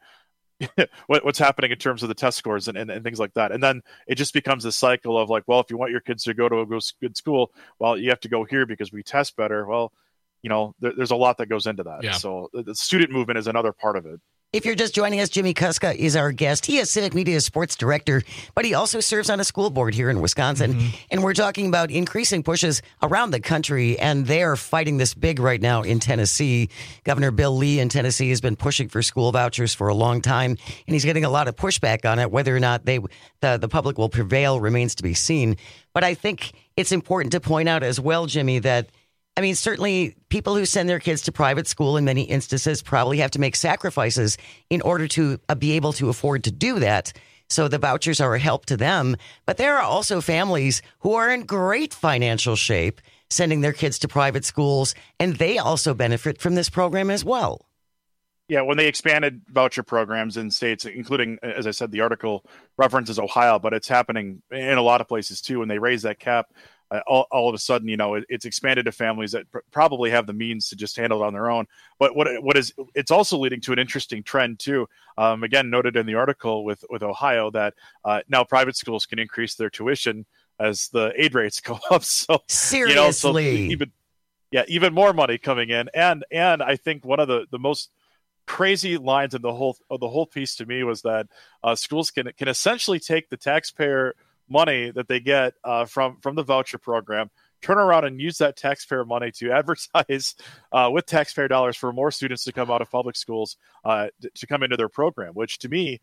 what's happening in terms of the test scores and things like that. And then it just becomes a cycle of if you want your kids to go to a good school, well, you have to go here because we test better. Well, there's a lot that goes into that. Yeah. So the student movement is another part of it. If you're just joining us, Jimmy Kuska is our guest. He is Civic Media Sports Director, but he also serves on a school board here in Wisconsin. Mm-hmm. And we're talking about increasing pushes around the country, and they're fighting this big right now in Tennessee. Governor Bill Lee in Tennessee has been pushing for school vouchers for a long time, and he's getting a lot of pushback on it. Whether or not the public will prevail remains to be seen. But I think it's important to point out as well, Jimmy, that certainly people who send their kids to private school in many instances probably have to make sacrifices in order to be able to afford to do that. So the vouchers are a help to them. But there are also families who are in great financial shape sending their kids to private schools, and they also benefit from this program as well. Yeah, when they expanded voucher programs in states, including, as I said, the article references Ohio, but it's happening in a lot of places too. When they raise that cap, all of a sudden, it's expanded to families that probably have the means to just handle it on their own. But it's also leading to an interesting trend too. Again, noted in the article with Ohio that now private schools can increase their tuition as the aid rates go up. So seriously, even more money coming in. And I think one of the most crazy lines in the whole piece to me was that schools can essentially take the taxpayer money that they get from the voucher program, turn around and use that taxpayer money to advertise with taxpayer dollars for more students to come out of public schools to come into their program, which to me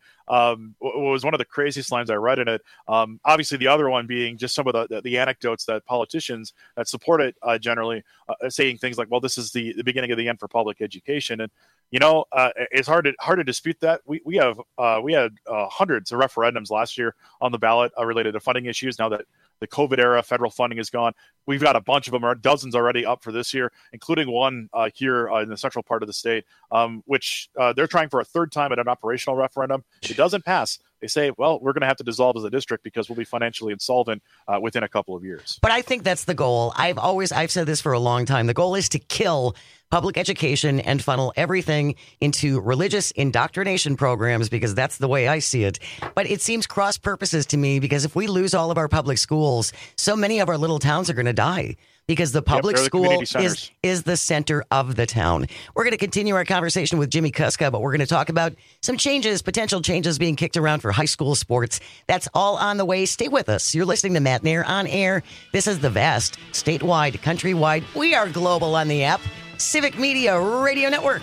was one of the craziest lines I read in it. Obviously, the other one being just some of the anecdotes that politicians that support it generally saying things like, well, this is the beginning of the end for public education. And it's hard to dispute that. We had hundreds of referendums last year on the ballot related to funding issues. Now that the COVID era federal funding is gone, we've got a bunch of them, or dozens already up for this year, including one here in the central part of the state, which they're trying for a third time at an operational referendum. It doesn't pass. They say, well, we're going to have to dissolve as a district because we'll be financially insolvent within a couple of years. But I think that's the goal. I've said this for a long time. The goal is to kill public education and funnel everything into religious indoctrination programs, because that's the way I see it. But it seems cross purposes to me, because if we lose all of our public schools, so many of our little towns are going to die, because the public school is the center of the town. We're going to continue our conversation with Jimmy Kuska, but we're going to talk about some potential changes being kicked around for high school sports. That's all on the way. Stay with us. You're listening to Matt Nair on air. This is the vast, statewide, countrywide. We are global on the app. Civic Media Radio Network.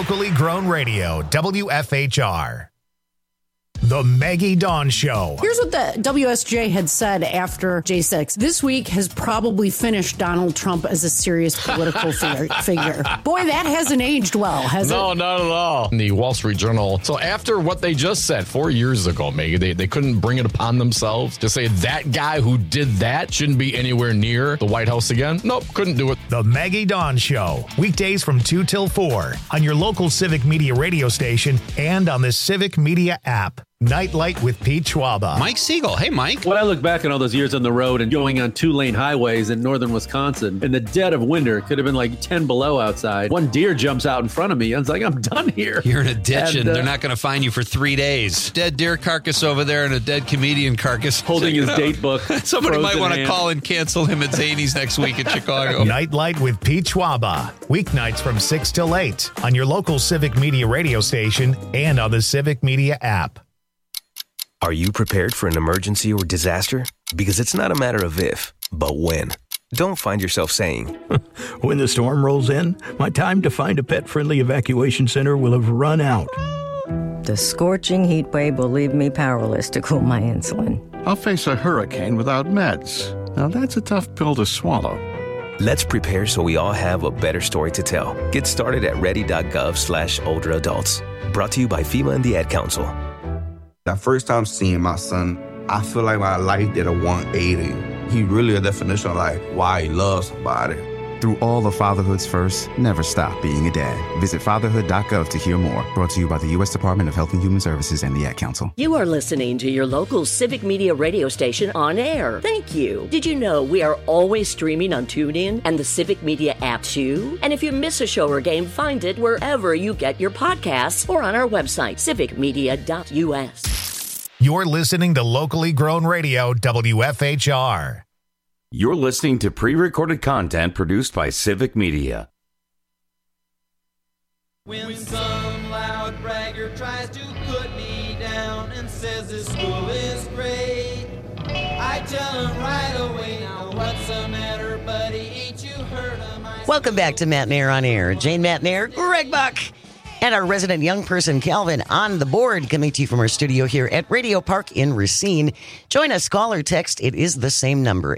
locally grown radio, WFHR. The Maggie Dawn Show. Here's what the WSJ had said after J6. This week has probably finished Donald Trump as a serious political figure. Boy, that hasn't aged well, has it? No, not at all. In the Wall Street Journal. So after what they just said 4 years ago, Maggie, they couldn't bring it upon themselves to say that guy who did that shouldn't be anywhere near the White House again. Nope, couldn't do it. The Maggie Dawn Show. Weekdays from 2 till 4 on your local Civic Media radio station and on the Civic Media app. Nightlight with Pete Schwaba. Mike Siegel. Hey, Mike. When I look back on all those years on the road and going on 2-lane highways in northern Wisconsin, in the dead of winter, it could have been like 10 below outside. One deer jumps out in front of me. I was like, I'm done here. You're in a ditch and they're not going to find you for 3 days. Dead deer carcass over there and a dead comedian carcass. Holding his date book. Somebody might want to call and cancel him at Zany's next week in Chicago. Nightlight with Pete Schwaba. Weeknights from 6 till 8 on your local Civic Media radio station and on the Civic Media app. Are you prepared for an emergency or disaster? Because it's not a matter of if, but when. Don't find yourself saying, when the storm rolls in, my time to find a pet-friendly evacuation center will have run out. The scorching heat wave will leave me powerless to cool my insulin. I'll face a hurricane without meds. Now that's a tough pill to swallow. Let's prepare so we all have a better story to tell. Get started at ready.gov/older adults. Brought to you by FEMA and the Ad Council. The first time seeing my son, I feel like my life did a 180. He really a definition of like why he loves somebody. Through all of fatherhood's first, never stop being a dad. Visit fatherhood.gov to hear more. Brought to you by the U.S. Department of Health and Human Services and the Ad Council. You are listening to your local Civic Media radio station on air. Thank you. Did you know we are always streaming on TuneIn and the Civic Media app too? And if you miss a show or game, find it wherever you get your podcasts or on our website, civicmedia.us. You're listening to locally grown radio, WFHR. You're listening to pre-recorded content produced by Civic Media. When some loud bragger tries to put me down and says this school is great, I tell him right away, now what's the matter, buddy? Ain't you heard of my... Welcome back to Matt Nair on Air. Jane Matt Nair, Greg Buck, and our resident young person, Calvin, on the board, coming to you from our studio here at Radio Park in Racine. Join us, call or text. It is the same number,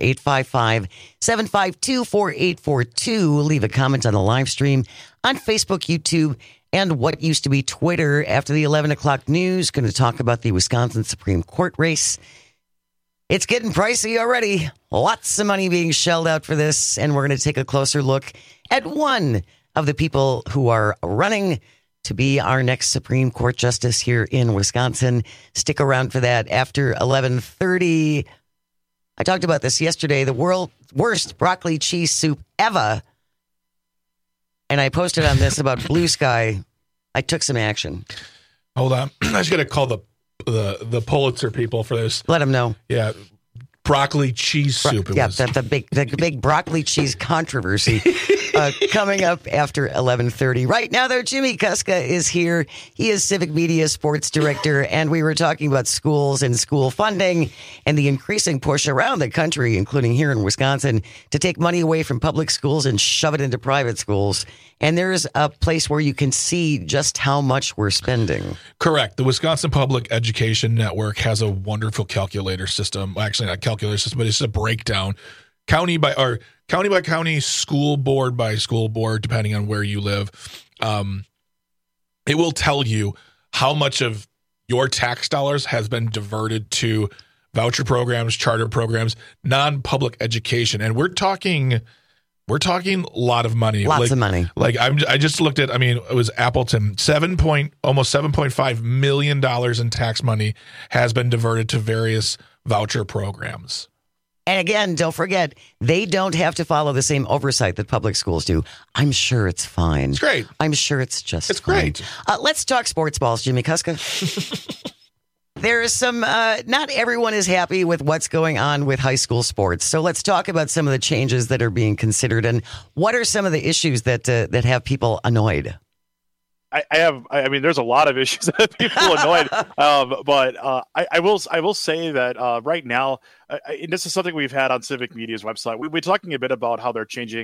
855-752-4842. Leave a comment on the live stream on Facebook, YouTube, and what used to be Twitter. After the 11 o'clock news, going to talk about the Wisconsin Supreme Court race. It's getting pricey already. Lots of money being shelled out for this, and we're going to take a closer look at one of the people who are running to be our next Supreme Court justice here in Wisconsin. Stick around for that after 11:30. I talked about this yesterday, the world's worst broccoli cheese soup ever. And I posted on this about Blue Sky. I took some action. Hold on. I just got to call the Pulitzer people for this. Let them know. Yeah. Broccoli cheese soup. The big broccoli cheese controversy coming up after 11:30. Right now, though, Jimmy Kuska is here. He is Civic Media Sports Director, and we were talking about schools and school funding and the increasing push around the country, including here in Wisconsin, to take money away from public schools and shove it into private schools. And there's a place where you can see just how much we're spending. Correct. The Wisconsin Public Education Network has a wonderful calculator system. Actually, not calculator system, but it's a breakdown. County by county, school board by school board, depending on where you live. It will tell you how much of your tax dollars has been diverted to voucher programs, charter programs, non-public education. And we're talking a lot of money. Lots of money. Like I just looked at, it was Appleton, almost $7.5 million in tax money has been diverted to various voucher programs. And again, don't forget, they don't have to follow the same oversight that public schools do. I'm sure it's fine. It's great. I'm sure it's just It's fine. great. Let's talk sports balls, Jimmy Kuska. There is some, not everyone is happy with what's going on with high school sports. So let's talk about some of the changes that are being considered and what are some of the issues that have people annoyed? There's a lot of issues that have people annoyed. But I will say that right now, and this is something we've had on Civic Media's website. We're talking a bit about how they're changing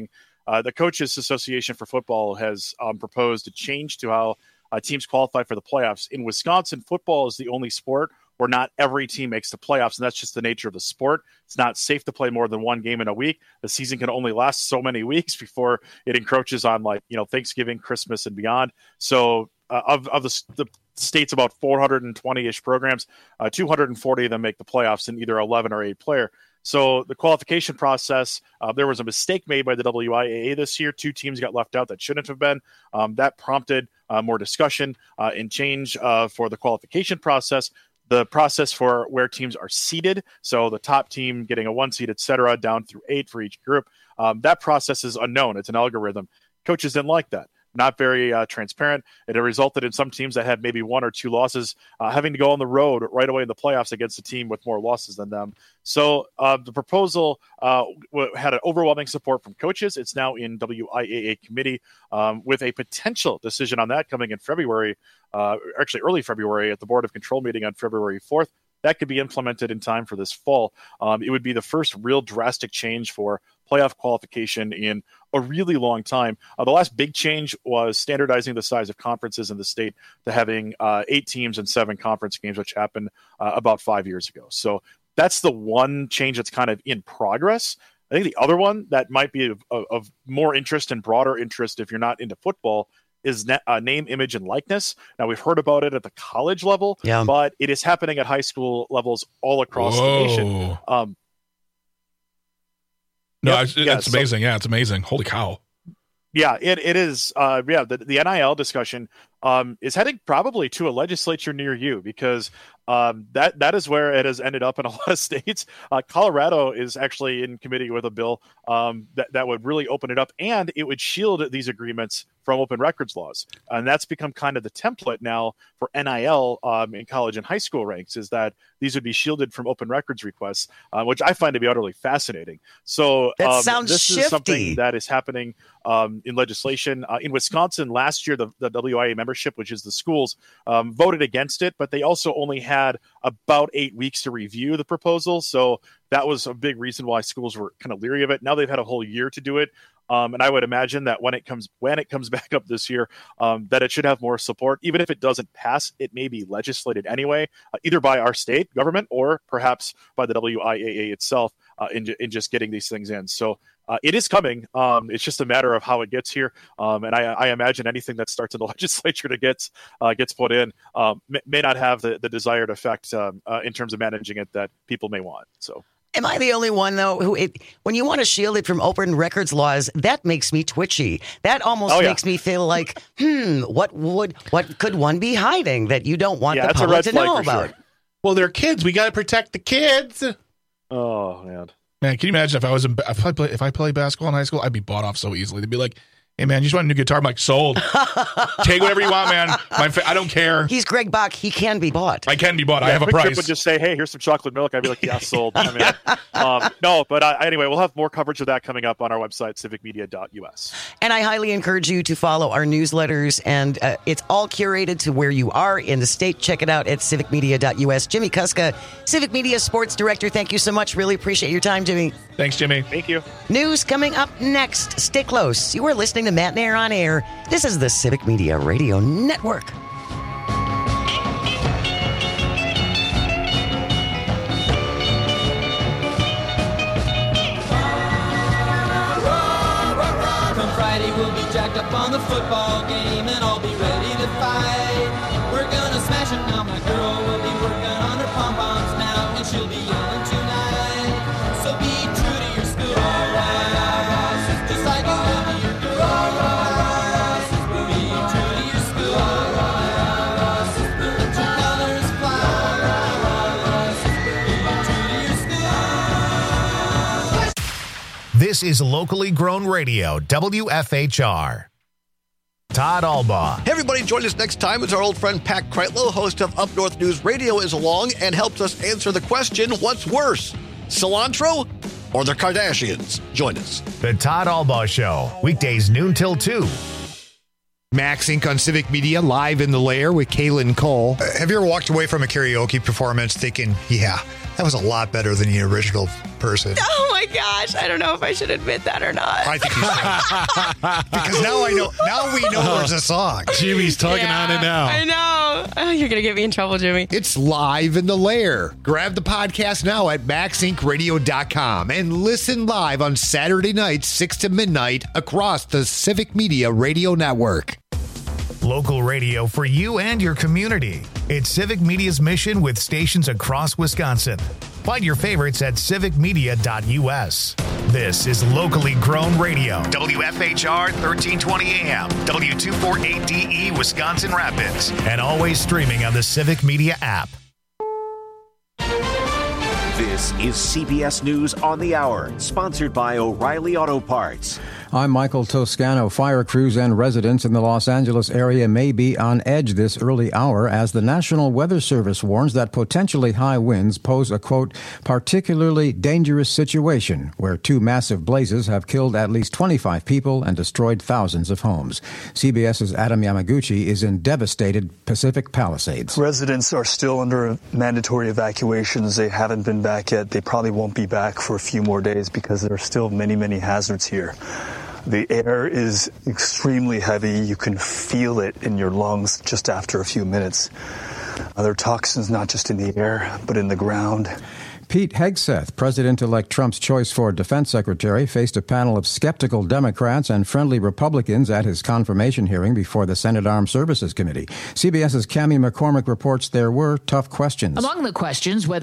The Coaches Association for Football has proposed a change to how teams qualify for the playoffs. In Wisconsin, football is the only sport where not every team makes the playoffs, and that's just the nature of the sport. It's not safe to play more than one game in a week. The season can only last so many weeks before it encroaches on Thanksgiving, Christmas, and beyond. So of the state's about 420-ish programs, 240 of them make the playoffs in either 11 or 8 player. So the qualification process, there was a mistake made by the WIAA this year. 2 teams got left out that shouldn't have been. That prompted more discussion and change for the qualification process. The process for where teams are seeded, so the top team getting a 1 seed, et cetera, down through 8 for each group, that process is unknown. It's an algorithm. Coaches didn't like that. Not very transparent. It resulted in some teams that had maybe 1 or 2 losses having to go on the road right away in the playoffs against a team with more losses than them. So the proposal had an overwhelming support from coaches. It's now in WIAA committee with a potential decision on that coming in February, actually early February at the Board of Control meeting on February 4th. That could be implemented in time for this fall. It would be the first real drastic change for playoff qualification in a really long time. The last big change was standardizing the size of conferences in the state to having 8 teams and 7 conference games, which happened about 5 years ago. So that's the one change that's kind of in progress. I think the other one that might be of more interest and broader interest if you're not into football is name, image, and likeness. Now, we've heard about it at the college level, but it is happening at high school levels all across the nation. It's amazing. Yeah, it's amazing. Holy cow. Yeah, it is. The NIL discussion is heading probably to a legislature near you because that is where it has ended up in a lot of states. Colorado is actually in committee with a bill that would really open it up, and it would shield these agreements from open records laws. And that's become kind of the template now for NIL in college and high school ranks, is that these would be shielded from open records requests, which I find to be utterly fascinating. So that sounds this shifty. Is something that is happening in legislation. In Wisconsin last year, the WIA membership, which is the schools, voted against it, but they also only had about 8 weeks to review the proposal. So that was a big reason why schools were kind of leery of it. Now they've had a whole year to do it. And I would imagine that when it comes back up this year, that it should have more support. Even if it doesn't pass, it may be legislated anyway, either by our state government or perhaps by the WIAA itself in just getting these things in. So it is coming. It's just a matter of how it gets here. And I imagine anything that starts in the legislature that gets put in may not have the desired effect in terms of managing it that people may want. So. Am I the only one, though, when you want to shield it from open records laws, that makes me twitchy. That almost makes me feel like, what could one be hiding that you don't want the public to know about? Sure. Well, they're kids. We got to protect the kids. Oh, man. Man, can you imagine if I play basketball in high school, I'd be bought off so easily. They'd be like, hey, man, you just want a new guitar? I'm like, sold. Take whatever you want, man. I don't care. He's Greg Bach. He can be bought. I can be bought. I have a price. Chip would just say, hey, here's some chocolate milk. I'd be like, yeah, sold. Anyway, we'll have more coverage of that coming up on our website, civicmedia.us. And I highly encourage you to follow our newsletters. And it's all curated to where you are in the state. Check it out at civicmedia.us. Jimmy Kuska, Civic Media Sports Director, thank you so much. Really appreciate your time, Jimmy. Thanks, Jimmy. Thank you. News coming up next. Stay close. You are listening to Matt Nair on Air. This is the Civic Media Radio Network. Come Friday, we'll be jacked up on the football game, and I'll be ready to fight. We're gonna smash it now. My girl will be working on her pom-poms now, and she'll be yelling tonight. So be true to your school, just like you will to your girl. Be true to your school. Let your colors fly. Be true to your school. This is locally grown radio, WFHR. Todd Albaugh. Hey, everybody, join us next time as our old friend Pat Kreitlow, host of Up North News Radio, is along and helps us answer the question, what's worse, cilantro or the Kardashians? Join us. The Todd Albaugh Show, weekdays noon till 2. Max Inc. on Civic Media, live in the lair with Kaylin Cole. Have you ever walked away from a karaoke performance thinking, yeah, That was a lot better than the original person. Oh my gosh. I don't know if I should admit that or not. I think you should. Because now we know there's a song. Jimmy's tugging on it now. I know. Oh, you're going to get me in trouble, Jimmy. It's live in the lair. Grab the podcast now at maxincradio.com and listen live on Saturday nights, 6 to midnight, across the Civic Media Radio Network. Local radio for you and your community. It's Civic Media's mission with stations across Wisconsin. Find your favorites at civicmedia.us. This is locally grown radio. WFHR 1320 AM, W248DE Wisconsin Rapids, and always streaming on the Civic Media app. This is CBS News on the Hour, sponsored by O'Reilly Auto Parts. I'm Michael Toscano. Fire crews and residents in the Los Angeles area may be on edge this early hour as the National Weather Service warns that potentially high winds pose a, quote, particularly dangerous situation where two massive blazes have killed at least 25 people and destroyed thousands of homes. CBS's Adam Yamaguchi is in devastated Pacific Palisades. Residents are still under mandatory evacuations. They haven't been back yet. They probably won't be back for a few more days because there are still many, many hazards here. The air is extremely heavy. You can feel it in your lungs just after a few minutes. There are toxins not just in the air, but in the ground. Pete Hegseth, President-elect Trump's choice for defense secretary, faced a panel of skeptical Democrats and friendly Republicans at his confirmation hearing before the Senate Armed Services Committee. CBS's Cammie McCormick reports there were tough questions. Among the questions, whether